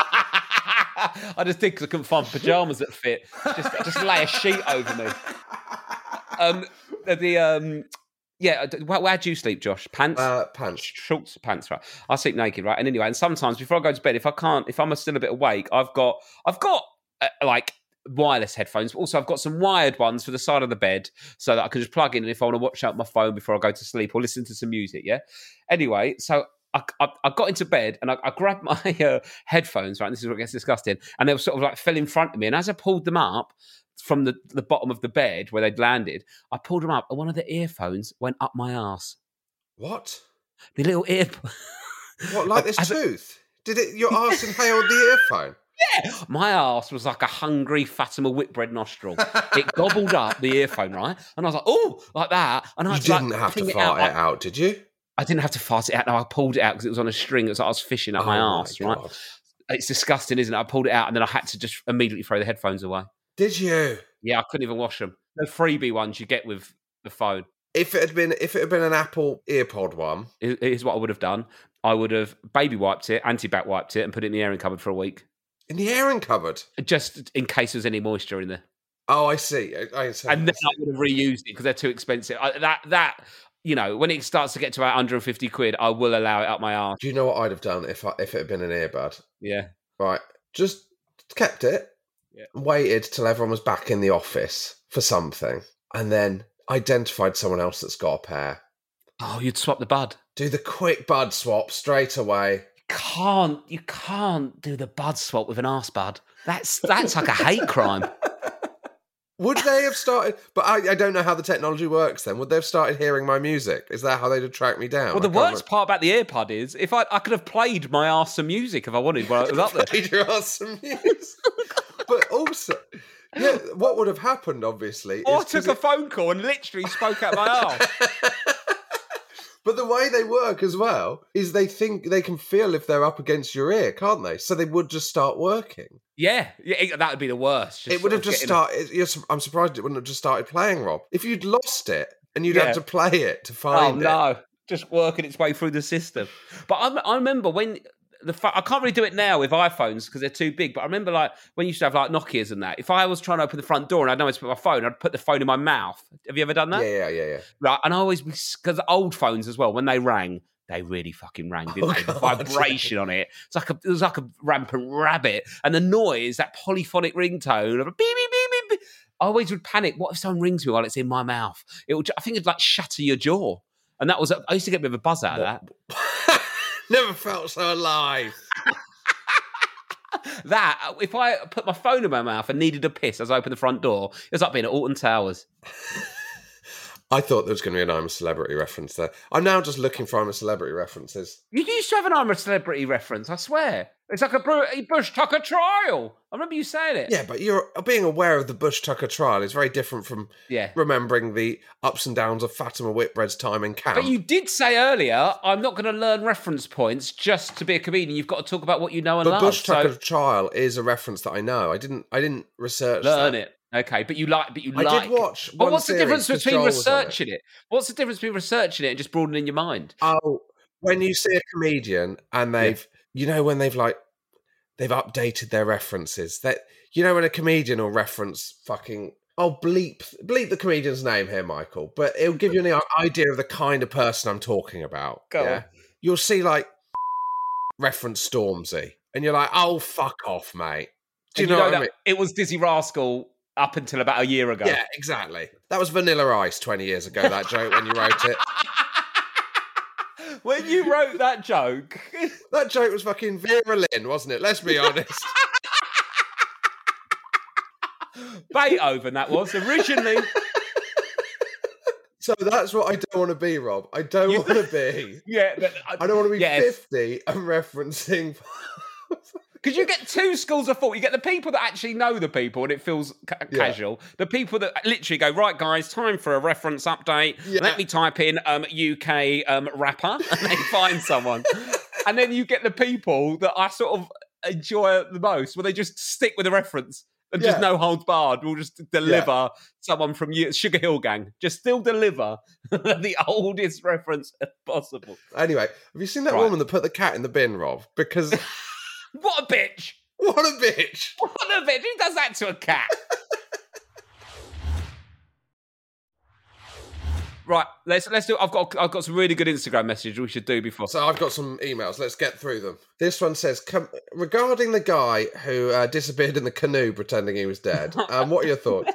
Speaker 2: I just did because I couldn't find pajamas that fit. Just, just lay a sheet over me. Um, the, the um, yeah. Where, where do you sleep, Josh? Pants,
Speaker 1: uh, pants.
Speaker 2: shorts, pants, right? I sleep naked, right? And anyway, and sometimes before I go to bed, if I can't, if I'm still a bit awake, I've got, I've got uh, like wireless headphones, but also I've got some wired ones for the side of the bed so that I can just plug in and if I want to watch out my phone before I go to sleep or listen to some music. Yeah. Anyway, so. I, I, I got into bed and I, I grabbed my uh, headphones, right? And this is what gets disgusting. And they were sort of like fell in front of me. And as I pulled them up from the, the bottom of the bed where they'd landed, I pulled them up and one of the earphones went up my arse.
Speaker 1: What?
Speaker 2: The little ear.
Speaker 1: What, like this
Speaker 2: As a-
Speaker 1: tooth? Did it? Your arse inhaled the earphone?
Speaker 2: Yeah, my arse was like a hungry Fatima Whitbread nostril. It gobbled up the earphone, right? And I was like, oh, like that. And I
Speaker 1: You
Speaker 2: had to, like,
Speaker 1: didn't have to
Speaker 2: ping
Speaker 1: fart
Speaker 2: out.
Speaker 1: it out, did you?
Speaker 2: I didn't have to fart it out. No, I pulled it out because it was on a string. It was like I was fishing at my
Speaker 1: Oh
Speaker 2: arse, right?
Speaker 1: God.
Speaker 2: It's disgusting, isn't it? I pulled it out and then I had to just immediately throw the headphones away.
Speaker 1: Did you?
Speaker 2: Yeah, I couldn't even wash them. The freebie ones you get with the phone.
Speaker 1: If it had been, if it had been an Apple EarPod one,
Speaker 2: Here- Here's what I would have done. I would have baby wiped it, anti-bac wiped it, and put it in the airing cupboard for a week,
Speaker 1: in the airing cupboard.
Speaker 2: just in case there's any moisture in there.
Speaker 1: Oh, I see. I, I see.
Speaker 2: And
Speaker 1: I
Speaker 2: then
Speaker 1: see.
Speaker 2: I would have reused it because they're too expensive. I, that that you know, when it starts to get to about one hundred fifty quid, I will allow it up my arse.
Speaker 1: Do you know what I'd have done if I, if it had been an earbud?
Speaker 2: Yeah.
Speaker 1: Right, just kept it,
Speaker 2: Yeah.
Speaker 1: waited till everyone was back in the office for something, and then identified someone else that's got a pair.
Speaker 2: Oh, you'd swap the bud.
Speaker 1: Do the quick bud swap straight away.
Speaker 2: can't you can't do the bud swap with an arse bud. That's that's like a hate crime.
Speaker 1: Would they have started? But I, I don't know how the technology works then. Would they have started hearing my music? Is that how they'd have tracked me down?
Speaker 2: Well, the
Speaker 1: I can't
Speaker 2: worst part about the earpod is if I, I could have played my arse some music if I wanted while I was up there.
Speaker 1: Played your ass some music. But also, yeah, what would have happened, obviously,
Speaker 2: Or I
Speaker 1: is
Speaker 2: took
Speaker 1: 'cause
Speaker 2: a
Speaker 1: it-
Speaker 2: phone call and literally spoke out my arse.
Speaker 1: But the way they work as well is they think they can feel if they're up against your ear, can't they? So they would just start working.
Speaker 2: Yeah, yeah, it- that would be the worst.
Speaker 1: It would
Speaker 2: sort
Speaker 1: have
Speaker 2: of
Speaker 1: just
Speaker 2: getting-
Speaker 1: started. You're, su- I'm surprised it wouldn't have just started playing, Rob. If you'd lost it and you'd
Speaker 2: Yeah.
Speaker 1: had to play it to
Speaker 2: Oh
Speaker 1: find it.
Speaker 2: no, just working its way through the system. But I, I remember when the pho- I can't really do it now with iPhones because they're too big. But I remember like when you used to have like Nokias and that. If I was trying to open the front door and I know where to put my phone, I'd put the phone in my mouth. Have you ever done that?
Speaker 1: Yeah, yeah, yeah, yeah.
Speaker 2: Right, and I always because old phones as well when they rang. They really fucking rang, didn't
Speaker 1: Oh,
Speaker 2: they? The
Speaker 1: God.
Speaker 2: vibration on it. It's like a, it was like a rampant rabbit. And the noise, that polyphonic ringtone of a beep, beep, beep, beep, beep. I always would panic. What if someone rings me while it's in my mouth? It would, I think it'd like shatter your jaw. And that was, I used to get a bit of a buzz out of that.
Speaker 1: Never felt so alive.
Speaker 2: That, if I put my phone in my mouth and needed a piss as I opened the front door, it was like being at Alton Towers.
Speaker 1: I thought there was going to be an I'm a Celebrity reference there. I'm now just looking for I'm a Celebrity references.
Speaker 2: You used to have an I'm a Celebrity reference, I swear. It's like a Bru- Bush Tucker trial. I remember you saying it.
Speaker 1: Yeah, but you're being aware of the Bush Tucker trial is very different from
Speaker 2: Yeah.
Speaker 1: remembering the ups and downs of Fatima Whitbread's time in camp.
Speaker 2: But you did say earlier, I'm not going to learn reference points just to be a comedian. You've got to talk about what you know and
Speaker 1: But
Speaker 2: love.
Speaker 1: Bush Tucker
Speaker 2: So
Speaker 1: trial is a reference that I know. I didn't. I didn't research.
Speaker 2: learn
Speaker 1: that.
Speaker 2: it. Okay, but you like, but you
Speaker 1: I
Speaker 2: like.
Speaker 1: did watch.
Speaker 2: But
Speaker 1: one
Speaker 2: what's the
Speaker 1: series
Speaker 2: difference
Speaker 1: 'cause
Speaker 2: between
Speaker 1: Joel was on it.
Speaker 2: researching it? What's the difference between researching it and just broadening your mind?
Speaker 1: Oh, when you see a comedian and they've, you know, when they've like, they've updated their references. That you know, when a comedian will reference fucking. Oh, bleep, bleep the comedian's name here, Michael. But it'll give you an idea of the kind of person I'm talking about.
Speaker 2: Go
Speaker 1: yeah?
Speaker 2: on.
Speaker 1: You'll see like reference Stormzy, and you're like, oh, fuck off, mate. Do you
Speaker 2: And
Speaker 1: know, what
Speaker 2: that
Speaker 1: I mean?
Speaker 2: it was Dizzy Rascal up until about a year ago.
Speaker 1: Yeah, exactly. That was Vanilla Ice twenty years ago, that joke, when you wrote it.
Speaker 2: When you wrote that joke,
Speaker 1: That joke was fucking Vera Lynn, wasn't it? Let's be honest.
Speaker 2: Beethoven, that was originally.
Speaker 1: So that's what I don't want to be, Rob. I don't
Speaker 2: You-
Speaker 1: want to be.
Speaker 2: Yeah, but,
Speaker 1: I don't want to be
Speaker 2: yeah,
Speaker 1: fifty and referencing.
Speaker 2: because you get two schools of thought. You get the people that actually know the people and it feels ca-
Speaker 1: Yeah.
Speaker 2: casual. The people that literally go, right, guys, time for a reference update.
Speaker 1: Yeah.
Speaker 2: Let me type in um, U K um, rapper and then find someone. And then you get the people that I sort of enjoy the most, where they just stick with the reference. And just
Speaker 1: Yeah.
Speaker 2: no holds barred. We'll just deliver someone from you, Sugar Hill Gang. Just still deliver the oldest reference possible.
Speaker 1: Anyway, have you seen that
Speaker 2: Right.
Speaker 1: woman that put the cat in the bin, Rob? Because
Speaker 2: What a bitch!
Speaker 1: what a bitch!
Speaker 2: What a bitch! Who does that to a cat? Right, let's let's do. I've got I've got some really good Instagram messages we should do before.
Speaker 1: So I've got some emails. Let's get through them. This one says, Com- regarding the guy who uh, disappeared in the canoe pretending he was dead, um, what are your thoughts?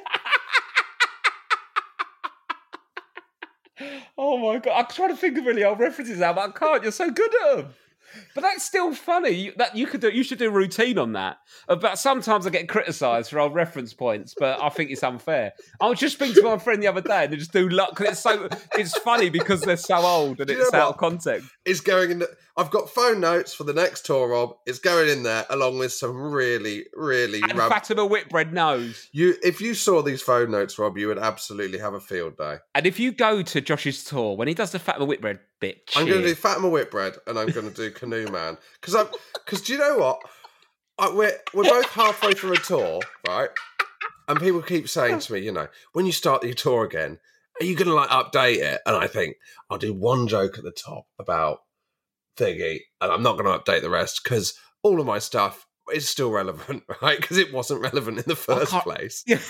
Speaker 2: Oh my god! I'm trying to think of really old references now, but I can't. You're so good at them. But that's still funny. You, that you could do. You should do a routine on that. About sometimes I get criticised for old reference points, but I think it's unfair. I was just speaking to my friend the other day, and they just do luck because it's so. It's funny because they're so old and
Speaker 1: Do you
Speaker 2: it's
Speaker 1: know
Speaker 2: out
Speaker 1: what?
Speaker 2: of context.
Speaker 1: It's going in. The- I've got phone notes for the next tour, Rob. It's going in there along with some really, really.
Speaker 2: And
Speaker 1: rub-
Speaker 2: Fatima Whitbread knows.
Speaker 1: you, if you saw these phone notes, Rob, you would absolutely have a field day.
Speaker 2: And if you go to Josh's tour when he does the Fatima Whitbread bit,
Speaker 1: I'm going to
Speaker 2: cheer.
Speaker 1: do Fatima Whitbread and I'm going to do Canoe Man because I'm because do you know what? I, we're we're both halfway through a tour, right? And people keep saying to me, you know, when you start your tour again, are you going to like update it? And I think I'll do one joke at the top about thingy, and I'm not going to update the rest because all of my stuff is still relevant, right? Because it wasn't relevant in the first
Speaker 2: can't-
Speaker 1: place.
Speaker 2: Yeah.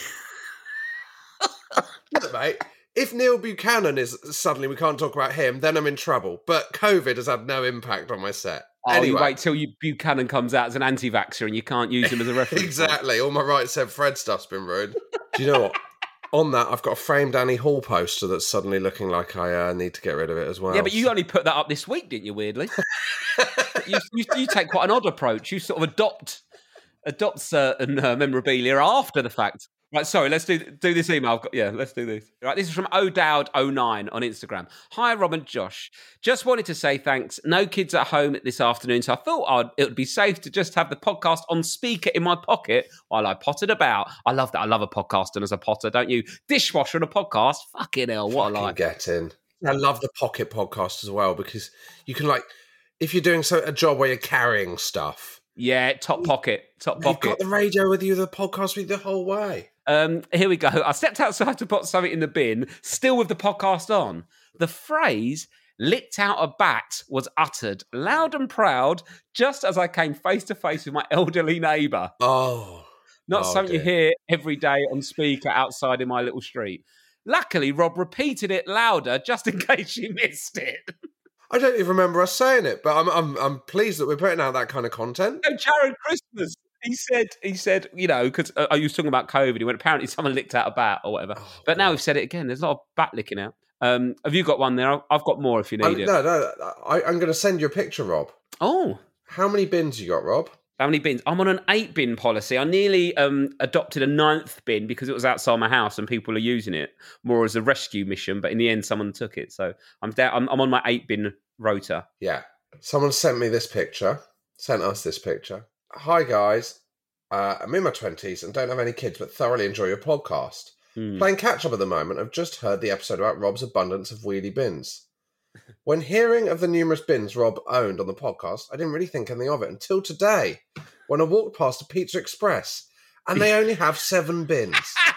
Speaker 1: Look, mate, if Neil Buchanan is suddenly we can't talk about him, then I'm in trouble. But COVID has had no impact on my set.
Speaker 2: Oh,
Speaker 1: anyway,
Speaker 2: you wait till you, Buchanan comes out as an anti-vaxxer and you can't use him as a reference.
Speaker 1: exactly. All my Right Said Fred stuff's been ruined. Do you know what? On that, I've got a framed Annie Hall poster that's suddenly looking like I uh, need to get rid of it as well.
Speaker 2: Yeah, but you only put that up this week, didn't you, weirdly? you, you you take quite an odd approach. You sort of adopt adopt certain uh, memorabilia after the fact. Right, sorry, let's do do this email. I've got, yeah, let's do this. Right, this is from O'Dowd oh nine on Instagram. Hi, Rob and Josh. Just wanted to say thanks. No kids at home this afternoon, so I thought I'd, it would be safe to just have the podcast on speaker in my pocket while I pottered about. I love that. I love a podcast and as a potter, don't you? Dishwasher and a podcast. Fucking hell, what a life.
Speaker 1: Get in. I love the pocket podcast as well because you can, like, if you're doing so, a job where you're carrying stuff.
Speaker 2: Yeah, top pocket, top
Speaker 1: You've
Speaker 2: pocket.
Speaker 1: got the radio with you, the podcast with you the whole way.
Speaker 2: Um, here we go. I stepped outside to put something in the bin, still with the podcast on. The phrase "licked out a bat" was uttered loud and proud just as I came face to face with my elderly neighbour.
Speaker 1: Oh.
Speaker 2: Not
Speaker 1: oh,
Speaker 2: something
Speaker 1: dear.
Speaker 2: you hear every day on speaker outside in my little street. Luckily, Rob repeated it louder just in case you missed it.
Speaker 1: I don't even remember us saying it, but I'm I'm I'm pleased that we're putting out that kind of content.
Speaker 2: No, Jared Christmas. He said, he said, you know, because uh, I was talking about COVID. He went, apparently someone licked out a bat or whatever.
Speaker 1: Oh,
Speaker 2: but now
Speaker 1: God.
Speaker 2: we've said it again. There's a lot of bat licking out. Um, have you got one there? I've got more if you need
Speaker 1: I'm,
Speaker 2: it.
Speaker 1: no, no, I, I'm going to send you a picture, Rob.
Speaker 2: Oh,
Speaker 1: How many bins you got, Rob?
Speaker 2: how many bins? I'm on an eight bin policy. I nearly um, adopted a ninth bin because it was outside my house and people are using it more as a rescue mission. But in the end, someone took it. So I'm down, I'm, I'm on my eight bin rota.
Speaker 1: Yeah. Someone sent me this picture, sent us this picture. Hi, guys. Uh, I'm in my twenties and don't have any kids, but thoroughly enjoy your podcast.
Speaker 2: Hmm.
Speaker 1: Playing catch-up at the moment, I've just heard the episode about Rob's abundance of wheelie bins. When hearing of the numerous bins Rob owned on the podcast, I didn't really think anything of it until today, when I walked past a Pizza Express, and they only have seven bins.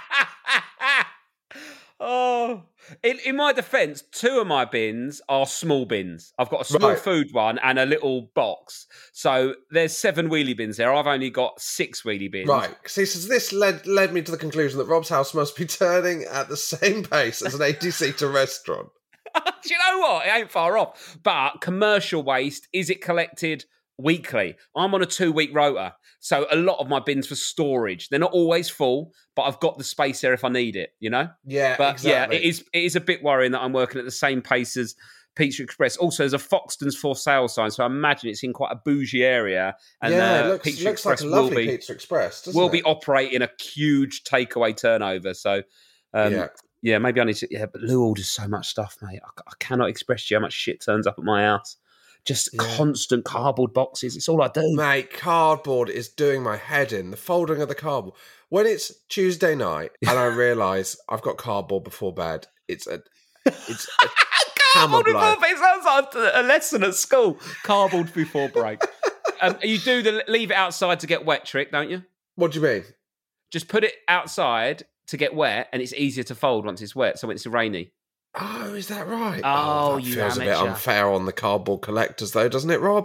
Speaker 2: Oh, in, in my defence, two of my bins are small bins. I've got a small
Speaker 1: Right.
Speaker 2: food one and a little box. So there's seven wheelie bins there. I've only got six wheelie bins.
Speaker 1: Right. See, so this led led me to the conclusion that Rob's house must be turning at the same pace as an eighty-seater restaurant.
Speaker 2: Do you know what? It ain't far off. But commercial waste, is it collected weekly? I'm on a two-week rota. So a lot of my bins for storage. They're not always full, but I've got the space there if I need it, you know?
Speaker 1: Yeah,
Speaker 2: But
Speaker 1: exactly.
Speaker 2: yeah, it is it is a bit worrying that I'm working at the same pace as Pizza Express. Also, there's a Foxton's for sale sign, so I imagine it's in quite a bougie area. And
Speaker 1: yeah,
Speaker 2: uh,
Speaker 1: it looks,
Speaker 2: Pizza
Speaker 1: looks like
Speaker 2: Express
Speaker 1: a lovely
Speaker 2: will be
Speaker 1: Pizza Express, doesn't
Speaker 2: will
Speaker 1: it?
Speaker 2: be operating a huge takeaway turnover. So um,
Speaker 1: yeah.
Speaker 2: yeah, maybe I need to. Yeah, but Lou orders so much stuff, mate. I, I cannot express to you how much shit turns up at my house. Just
Speaker 1: Yeah.
Speaker 2: constant cardboard boxes. It's all I do.
Speaker 1: Mate, cardboard is doing my head in. The folding of the cardboard. When it's Tuesday night and I realise I've got cardboard before bed, it's a it's a hammer
Speaker 2: Cardboard
Speaker 1: blow.
Speaker 2: before, it sounds like a lesson at school. Cardboard before break. um, you do the leave it outside to get wet trick, don't you?
Speaker 1: What do you mean?
Speaker 2: Just put it outside to get wet, and it's easier to fold once it's wet. So when it's rainy.
Speaker 1: Oh, is that right?
Speaker 2: Oh,
Speaker 1: that
Speaker 2: you
Speaker 1: feels a bit
Speaker 2: amateur.
Speaker 1: unfair on the cardboard collectors, though, doesn't it, Rob?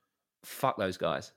Speaker 2: Fuck those guys.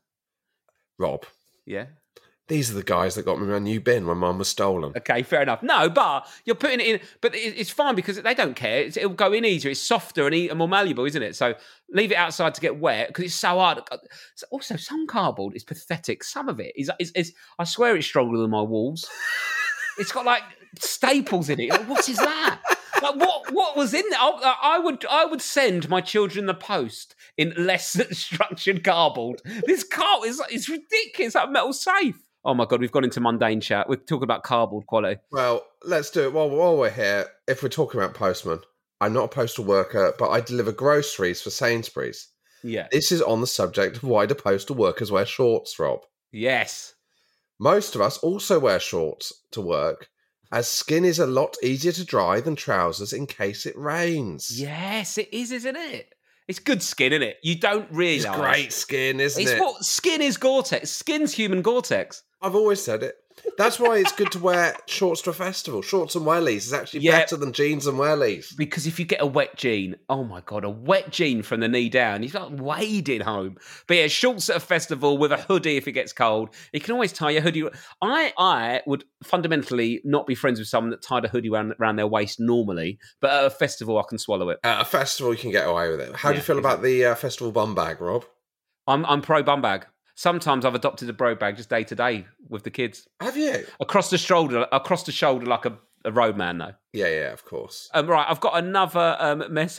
Speaker 1: Rob,
Speaker 2: Yeah.
Speaker 1: these are the guys that got me my new bin when mine was stolen.
Speaker 2: Okay, fair enough. No, but you're putting it in, but it- it's fine because they don't care. It's, it'll go in easier. It's softer and, e- and more malleable, isn't it? So leave it outside to get wet because it's so hard. So also, some cardboard is pathetic. Some of it is, is, is I swear it's stronger than my walls. It's got like staples in it. Like, what is that? Like, what what was in there? I, I would I would send my children the post in less structured cardboard. This car is it's ridiculous. That metal safe. Oh my god, we've gone into mundane chat. We're talking about cardboard quality.
Speaker 1: Well, let's do it while, while we're here. If we're talking about postmen, I'm not a postal worker, but I deliver groceries for Sainsbury's.
Speaker 2: Yeah.
Speaker 1: This is on the subject of why do postal workers wear shorts, Rob?
Speaker 2: Yes.
Speaker 1: Most of us also wear shorts to work, as skin is a lot easier to dry than trousers in case it rains.
Speaker 2: Yes, it is, isn't it? It's good skin, isn't it? You don't realise.
Speaker 1: It's great skin, isn't
Speaker 2: It's
Speaker 1: it?
Speaker 2: what skin is Gore-Tex. Skin's human Gore-Tex.
Speaker 1: I've always said it. That's why it's good to wear shorts to a festival. Shorts and wellies is actually
Speaker 2: Yeah.
Speaker 1: better than jeans and wellies.
Speaker 2: Because if you get a wet jean, oh my God, a wet jean from the knee down, you're like wading home. But yeah, shorts at a festival with a hoodie if it gets cold. You can always tie your hoodie. I I would fundamentally not be friends with someone that tied a hoodie around, around their waist normally, but at a festival I can swallow it.
Speaker 1: At a festival, you can get away with it. How do
Speaker 2: Yeah,
Speaker 1: you feel about the uh, festival bum bag, Rob?
Speaker 2: I'm I'm pro bum bag. Sometimes I've adopted a bro bag just day to day with the kids.
Speaker 1: Have you?
Speaker 2: Across the shoulder, across the shoulder like a, a roadman though.
Speaker 1: Yeah, yeah, of course.
Speaker 2: Um, right, I've got another um, message.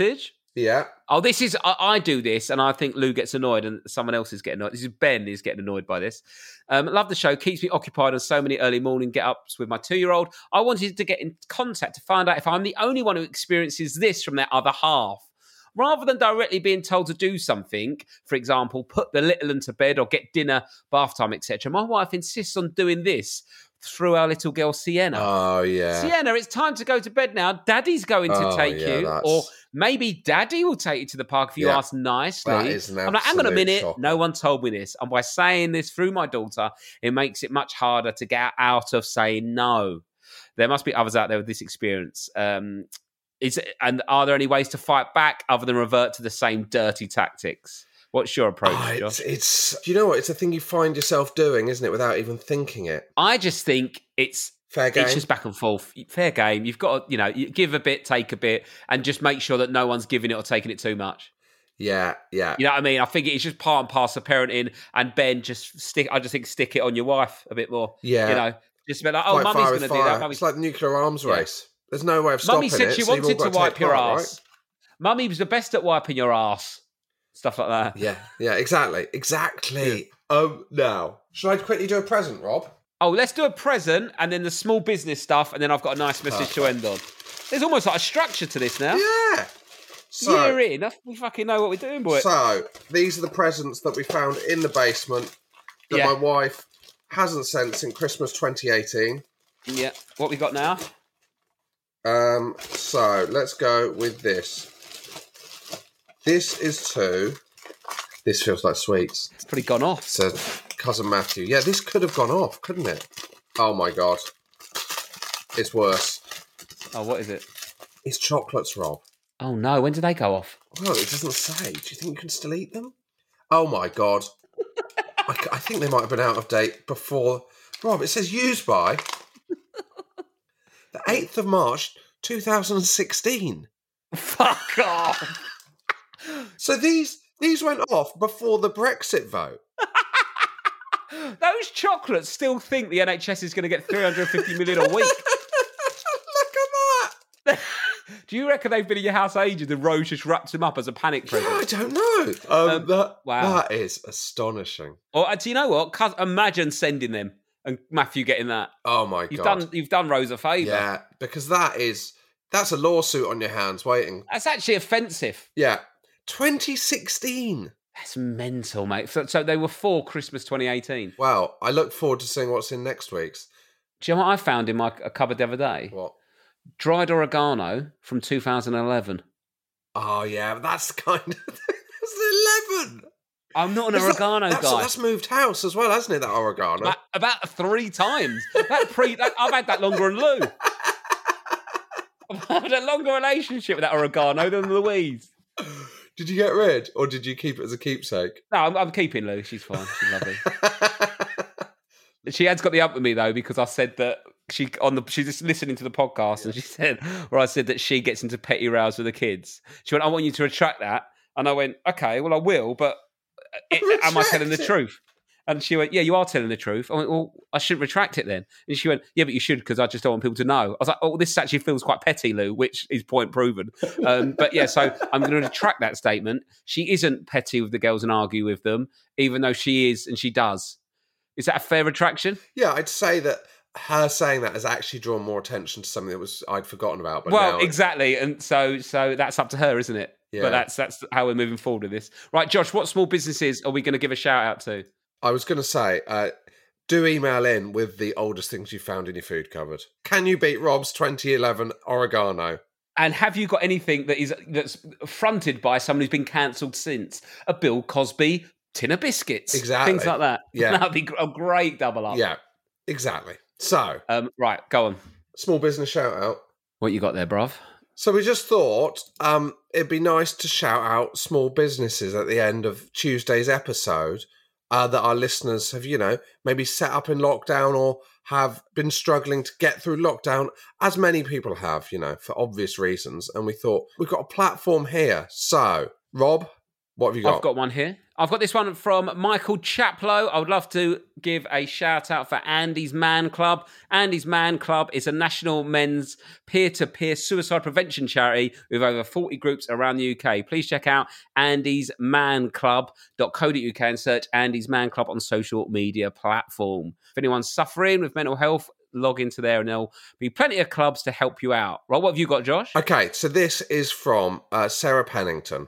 Speaker 1: Yeah.
Speaker 2: Oh, this is, I, I do this and I think Lou gets annoyed and someone else is getting annoyed. This is Ben is getting annoyed by this. Um, love the show. Keeps me occupied on so many early morning get-ups with my two-year-old. I wanted to get in contact to find out if I'm the only one who experiences this from their other half. Rather than directly being told to do something, for example, put the little one to bed or get dinner, bath time, et cetera, my wife insists on doing this through our little girl, Sienna.
Speaker 1: Oh, yeah.
Speaker 2: Sienna, it's time to go to bed now. Daddy's going to
Speaker 1: Oh,
Speaker 2: take
Speaker 1: yeah,
Speaker 2: you.
Speaker 1: that's-
Speaker 2: Or maybe Daddy will take you to the park if you
Speaker 1: Yeah.
Speaker 2: ask nicely.
Speaker 1: That is an
Speaker 2: I'm like, hang on a
Speaker 1: absolute
Speaker 2: minute.
Speaker 1: shocker.
Speaker 2: No one told me this. And by saying this through my daughter, it makes it much harder to get out of saying no. There must be others out there with this experience. Um, is And are there any ways to fight back other than revert to the same dirty tactics? What's your approach,
Speaker 1: Oh,
Speaker 2: Josh?
Speaker 1: it's, it's, you know what? It's a thing you find yourself doing, isn't it, without even thinking it.
Speaker 2: I just think it's
Speaker 1: Fair game.
Speaker 2: It's just back and forth. Fair game. You've got to, you know, you give a bit, take a bit, and just make sure that no one's giving it or taking it too much.
Speaker 1: Yeah, yeah.
Speaker 2: You know what I mean? I think it's just part and parcel of parenting. And Ben, just stick. I just think stick it on your wife a bit more.
Speaker 1: Yeah.
Speaker 2: You know, just be like, oh,
Speaker 1: Fight
Speaker 2: mummy's
Speaker 1: fire
Speaker 2: going
Speaker 1: with
Speaker 2: to do
Speaker 1: fire.
Speaker 2: that. Mummy's...
Speaker 1: It's like the nuclear arms
Speaker 2: Yeah.
Speaker 1: race. There's no way of stopping
Speaker 2: Mummy said
Speaker 1: it.
Speaker 2: she
Speaker 1: so you've
Speaker 2: wanted
Speaker 1: all
Speaker 2: to
Speaker 1: got
Speaker 2: wipe
Speaker 1: take
Speaker 2: your
Speaker 1: part,
Speaker 2: ass. Mummy was the best at wiping your ass. Stuff like that.
Speaker 1: Right? Yeah, yeah, exactly, exactly. Um, now, should I quickly do a present, Rob?
Speaker 2: Oh, let's do a present and then the small business stuff, and then I've got a nice message to end on. There's almost like a structure to this now.
Speaker 1: Yeah. So,
Speaker 2: Year in, we fucking know what we're doing, boy.
Speaker 1: so these are the presents that we found in the basement that
Speaker 2: Yeah.
Speaker 1: my wife hasn't sent since Christmas twenty eighteen.
Speaker 2: Yeah, what we got now?
Speaker 1: Um, so let's go with this. This is to. This feels like sweets.
Speaker 2: It's pretty gone off.
Speaker 1: It's a cousin Matthew. Yeah, this could have gone off, couldn't it? Oh my god, it's worse.
Speaker 2: Oh, what is it?
Speaker 1: It's chocolates, Rob.
Speaker 2: Oh no, when did they go off?
Speaker 1: Well, it doesn't say. Do you think you can still eat them? Oh my god, I, I think they might have been out of date before. Rob, it says used by the eighth of March, two thousand sixteen.
Speaker 2: Fuck off.
Speaker 1: So these these went off before the Brexit vote.
Speaker 2: Those chocolates still think the N H S is going to get three hundred fifty million a week.
Speaker 1: Look at that.
Speaker 2: Do you reckon they've been in your house ages and Rose just wraps them up as a panic
Speaker 1: Yeah, I
Speaker 2: present?
Speaker 1: don't know. Um,
Speaker 2: Um,
Speaker 1: that,
Speaker 2: wow.
Speaker 1: that is astonishing.
Speaker 2: Or uh, do you know what? 'Cause imagine sending them and Matthew getting that.
Speaker 1: Oh my
Speaker 2: You've
Speaker 1: god.
Speaker 2: done you've done Rose a favour.
Speaker 1: Yeah, because that is that's a lawsuit on your hands waiting.
Speaker 2: That's actually offensive.
Speaker 1: Yeah, twenty sixteen.
Speaker 2: That's mental, mate. So, so they were for Christmas twenty eighteen.
Speaker 1: Wow, I look forward to seeing what's in next week's.
Speaker 2: Do you know what I found in my cupboard the other day?
Speaker 1: What?
Speaker 2: Dried oregano from two thousand eleven.
Speaker 1: Oh yeah, but that's kind of that's eleven.
Speaker 2: I'm not an
Speaker 1: Is that-
Speaker 2: oregano
Speaker 1: that's,
Speaker 2: guy.
Speaker 1: That's moved house as well, hasn't it? That oregano.
Speaker 2: About, about three times. That pre, that, I've had that longer than Lou. I've had a longer relationship with that oregano than Louise.
Speaker 1: Did you get rid, or did you keep it as a keepsake?
Speaker 2: No, I'm, I'm keeping Lou. She's fine. She's lovely. She has got the up with me though because I said that she on the she's just listening to the podcast and she said where I said that she gets into petty rows with the kids. She went, "I want you to retract that," and I went, "Okay, well I will, but it, am I telling the
Speaker 1: Retract it.
Speaker 2: truth?" And she went, "Yeah, you are telling the truth." I went, "Well, I shouldn't retract it then." And she went, "Yeah, but you should because I just don't want people to know." I was like, "Oh, this actually feels quite petty, Lou," which is point proven. Um, but yeah, so I'm going to retract that statement. She isn't petty with the girls and argue with them, even though she is and she does. Is that a fair retraction?
Speaker 1: Yeah, I'd say that her saying that has actually drawn more attention to something that was I'd forgotten about. But
Speaker 2: Well,
Speaker 1: now
Speaker 2: exactly, and so so that's up to her, isn't it?
Speaker 1: Yeah.
Speaker 2: But that's that's how we're moving forward with this, right? Josh, what small businesses are we going to give a shout out to?
Speaker 1: I was going to say, uh, do email in with the oldest things you found in your food cupboard. Can you beat Rob's twenty eleven oregano?
Speaker 2: And have you got anything that is that's fronted by someone who's been cancelled since? A Bill Cosby tin of biscuits,
Speaker 1: Exactly.
Speaker 2: things like that.
Speaker 1: Yeah.
Speaker 2: That'd be a great double up.
Speaker 1: Yeah, exactly. So,
Speaker 2: Um, right, go on.
Speaker 1: small business shout out.
Speaker 2: What you got there, bruv?
Speaker 1: So we just thought um, it'd be nice to shout out small businesses at the end of Tuesday's episode uh, that our listeners have, you know, maybe set up in lockdown or have been struggling to get through lockdown, as many people have, you know, for obvious reasons. And we thought we've got a platform here. So, Rob, What have you got?
Speaker 2: I've got one here. I've got this one from Michael Chaplow. I would love to give a shout out for Andy's Man Club. Andy's Man Club is a national men's peer-to-peer suicide prevention charity with over forty groups around the U K. Please check out andys man club dot co dot uk and search Andy's Man Club on social media platform. If anyone's suffering with mental health, log into there and there'll be plenty of clubs to help you out. Right, what have you got, Josh?
Speaker 1: Okay, so this is from uh, Sarah Pennington.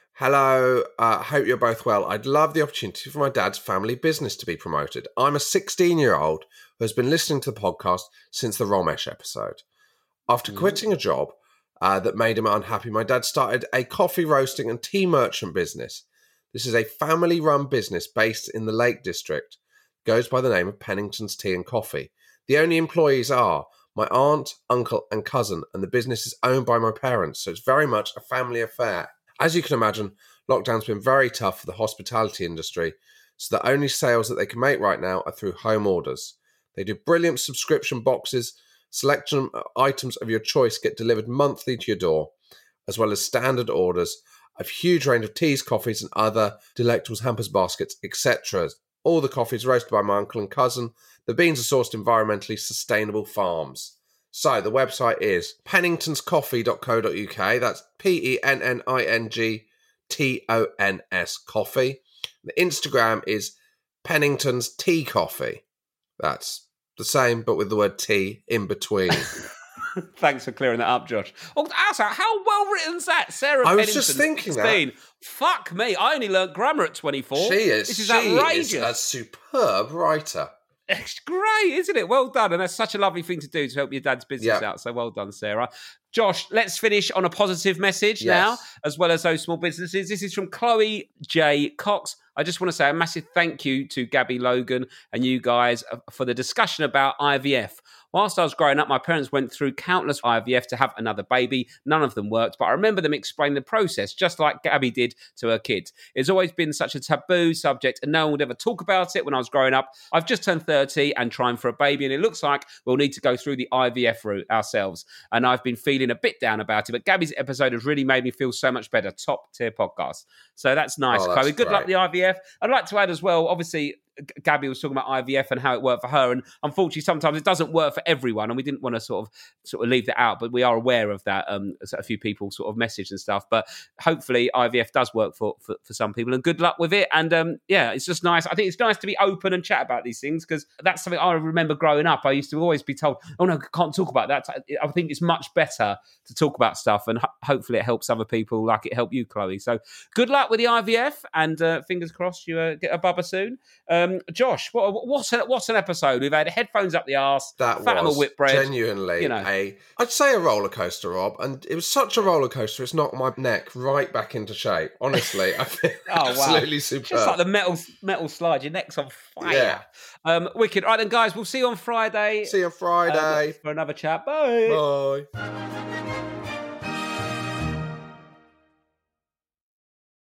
Speaker 1: Hello, uh, hope you're both well. I'd love the opportunity for my dad's family business to be promoted. I'm a sixteen-year-old who has been listening to the podcast since the Romesh episode. After mm. quitting a job uh, that made him unhappy, my dad started a coffee roasting and tea merchant business. This is a family-run business based in the Lake District. Goes by the name of Pennington's Tea and Coffee. The only employees are my aunt, uncle, and cousin, and the business is owned by my parents, so it's very much a family affair. As you can imagine, lockdown's been very tough for the hospitality industry, so the only sales that they can make right now are through home orders. They do brilliant subscription boxes. Selection items of your choice get delivered monthly to your door, as well as standard orders, a huge range of teas, coffees, and other delectables, hampers, baskets, et cetera. All the coffees roasted by my uncle and cousin. The beans are sourced environmentally sustainable farms. So the website is penningtons coffee dot co dot uk. That's P E N N I N G T O N S coffee. The Instagram is Pennington's Tea Coffee. That's the same, but with the word tea in between.
Speaker 2: Thanks for clearing that up, Josh. Oh, also, how well written is that? Sarah
Speaker 1: I was
Speaker 2: Pennington,
Speaker 1: just thinking
Speaker 2: sixteen.
Speaker 1: that.
Speaker 2: Fuck me, I only learnt grammar at twenty-four.
Speaker 1: She is.
Speaker 2: This is
Speaker 1: she
Speaker 2: outrageous.
Speaker 1: is a superb writer.
Speaker 2: It's great, isn't it? Well done. And that's such a lovely thing to do to help your dad's business
Speaker 1: Yeah.
Speaker 2: out. So well done, Sarah. Josh, let's finish on a positive message
Speaker 1: Yes.
Speaker 2: now, as well as those small businesses. This is from Chloe J. Cox. I just want to say a massive thank you to Gabby Logan and you guys for the discussion about I V F. Whilst I was growing up, my parents went through countless I V F to have another baby. None of them worked, but I remember them explaining the process, just like Gabby did to her kids. It's always been such a taboo subject, and no one would ever talk about it when I was growing up. I've just turned thirty and trying for a baby, and it looks like we'll need to go through the I V F route ourselves. And I've been feeling a bit down about it, but Gabby's episode has really made me feel so much better. Top tier podcast. So that's nice,
Speaker 1: Oh, that's
Speaker 2: Chloe. Good
Speaker 1: great.
Speaker 2: luck with the I V F. I'd like to add as well, obviously, Gabby was talking about I V F and how it worked for her, and unfortunately sometimes it doesn't work for everyone, and we didn't want to sort of sort of leave that out, but we are aware of that. Um, so a few people sort of messaged and stuff, but hopefully I V F does work for for, for some people, and good luck with it. And um, yeah, it's just nice. I think it's nice to be open and chat about these things, because that's something I remember growing up. I used to always be told, "Oh no, can't talk about that." I think it's much better to talk about stuff, and ho- hopefully it helps other people, like it helped you, Chloe. So good luck with the I V F, and uh, fingers crossed you uh, get a bubba soon. Um, Josh, what, what's an, what's an episode? We've had headphones up the arse,
Speaker 1: That
Speaker 2: Fatima
Speaker 1: was
Speaker 2: Whitbread.
Speaker 1: genuinely
Speaker 2: you know.
Speaker 1: a, I'd say a roller coaster, Rob, and it was such a roller coaster. It's knocked my neck right back into shape. Honestly, I feel
Speaker 2: Oh, wow.
Speaker 1: absolutely superb.
Speaker 2: Just like the metal metal slide, your neck's on fire.
Speaker 1: Yeah.
Speaker 2: Um, wicked. All right then, guys, we'll see you on Friday.
Speaker 1: See you on
Speaker 2: uh,
Speaker 1: Friday.
Speaker 2: for another chat. Bye.
Speaker 1: Bye.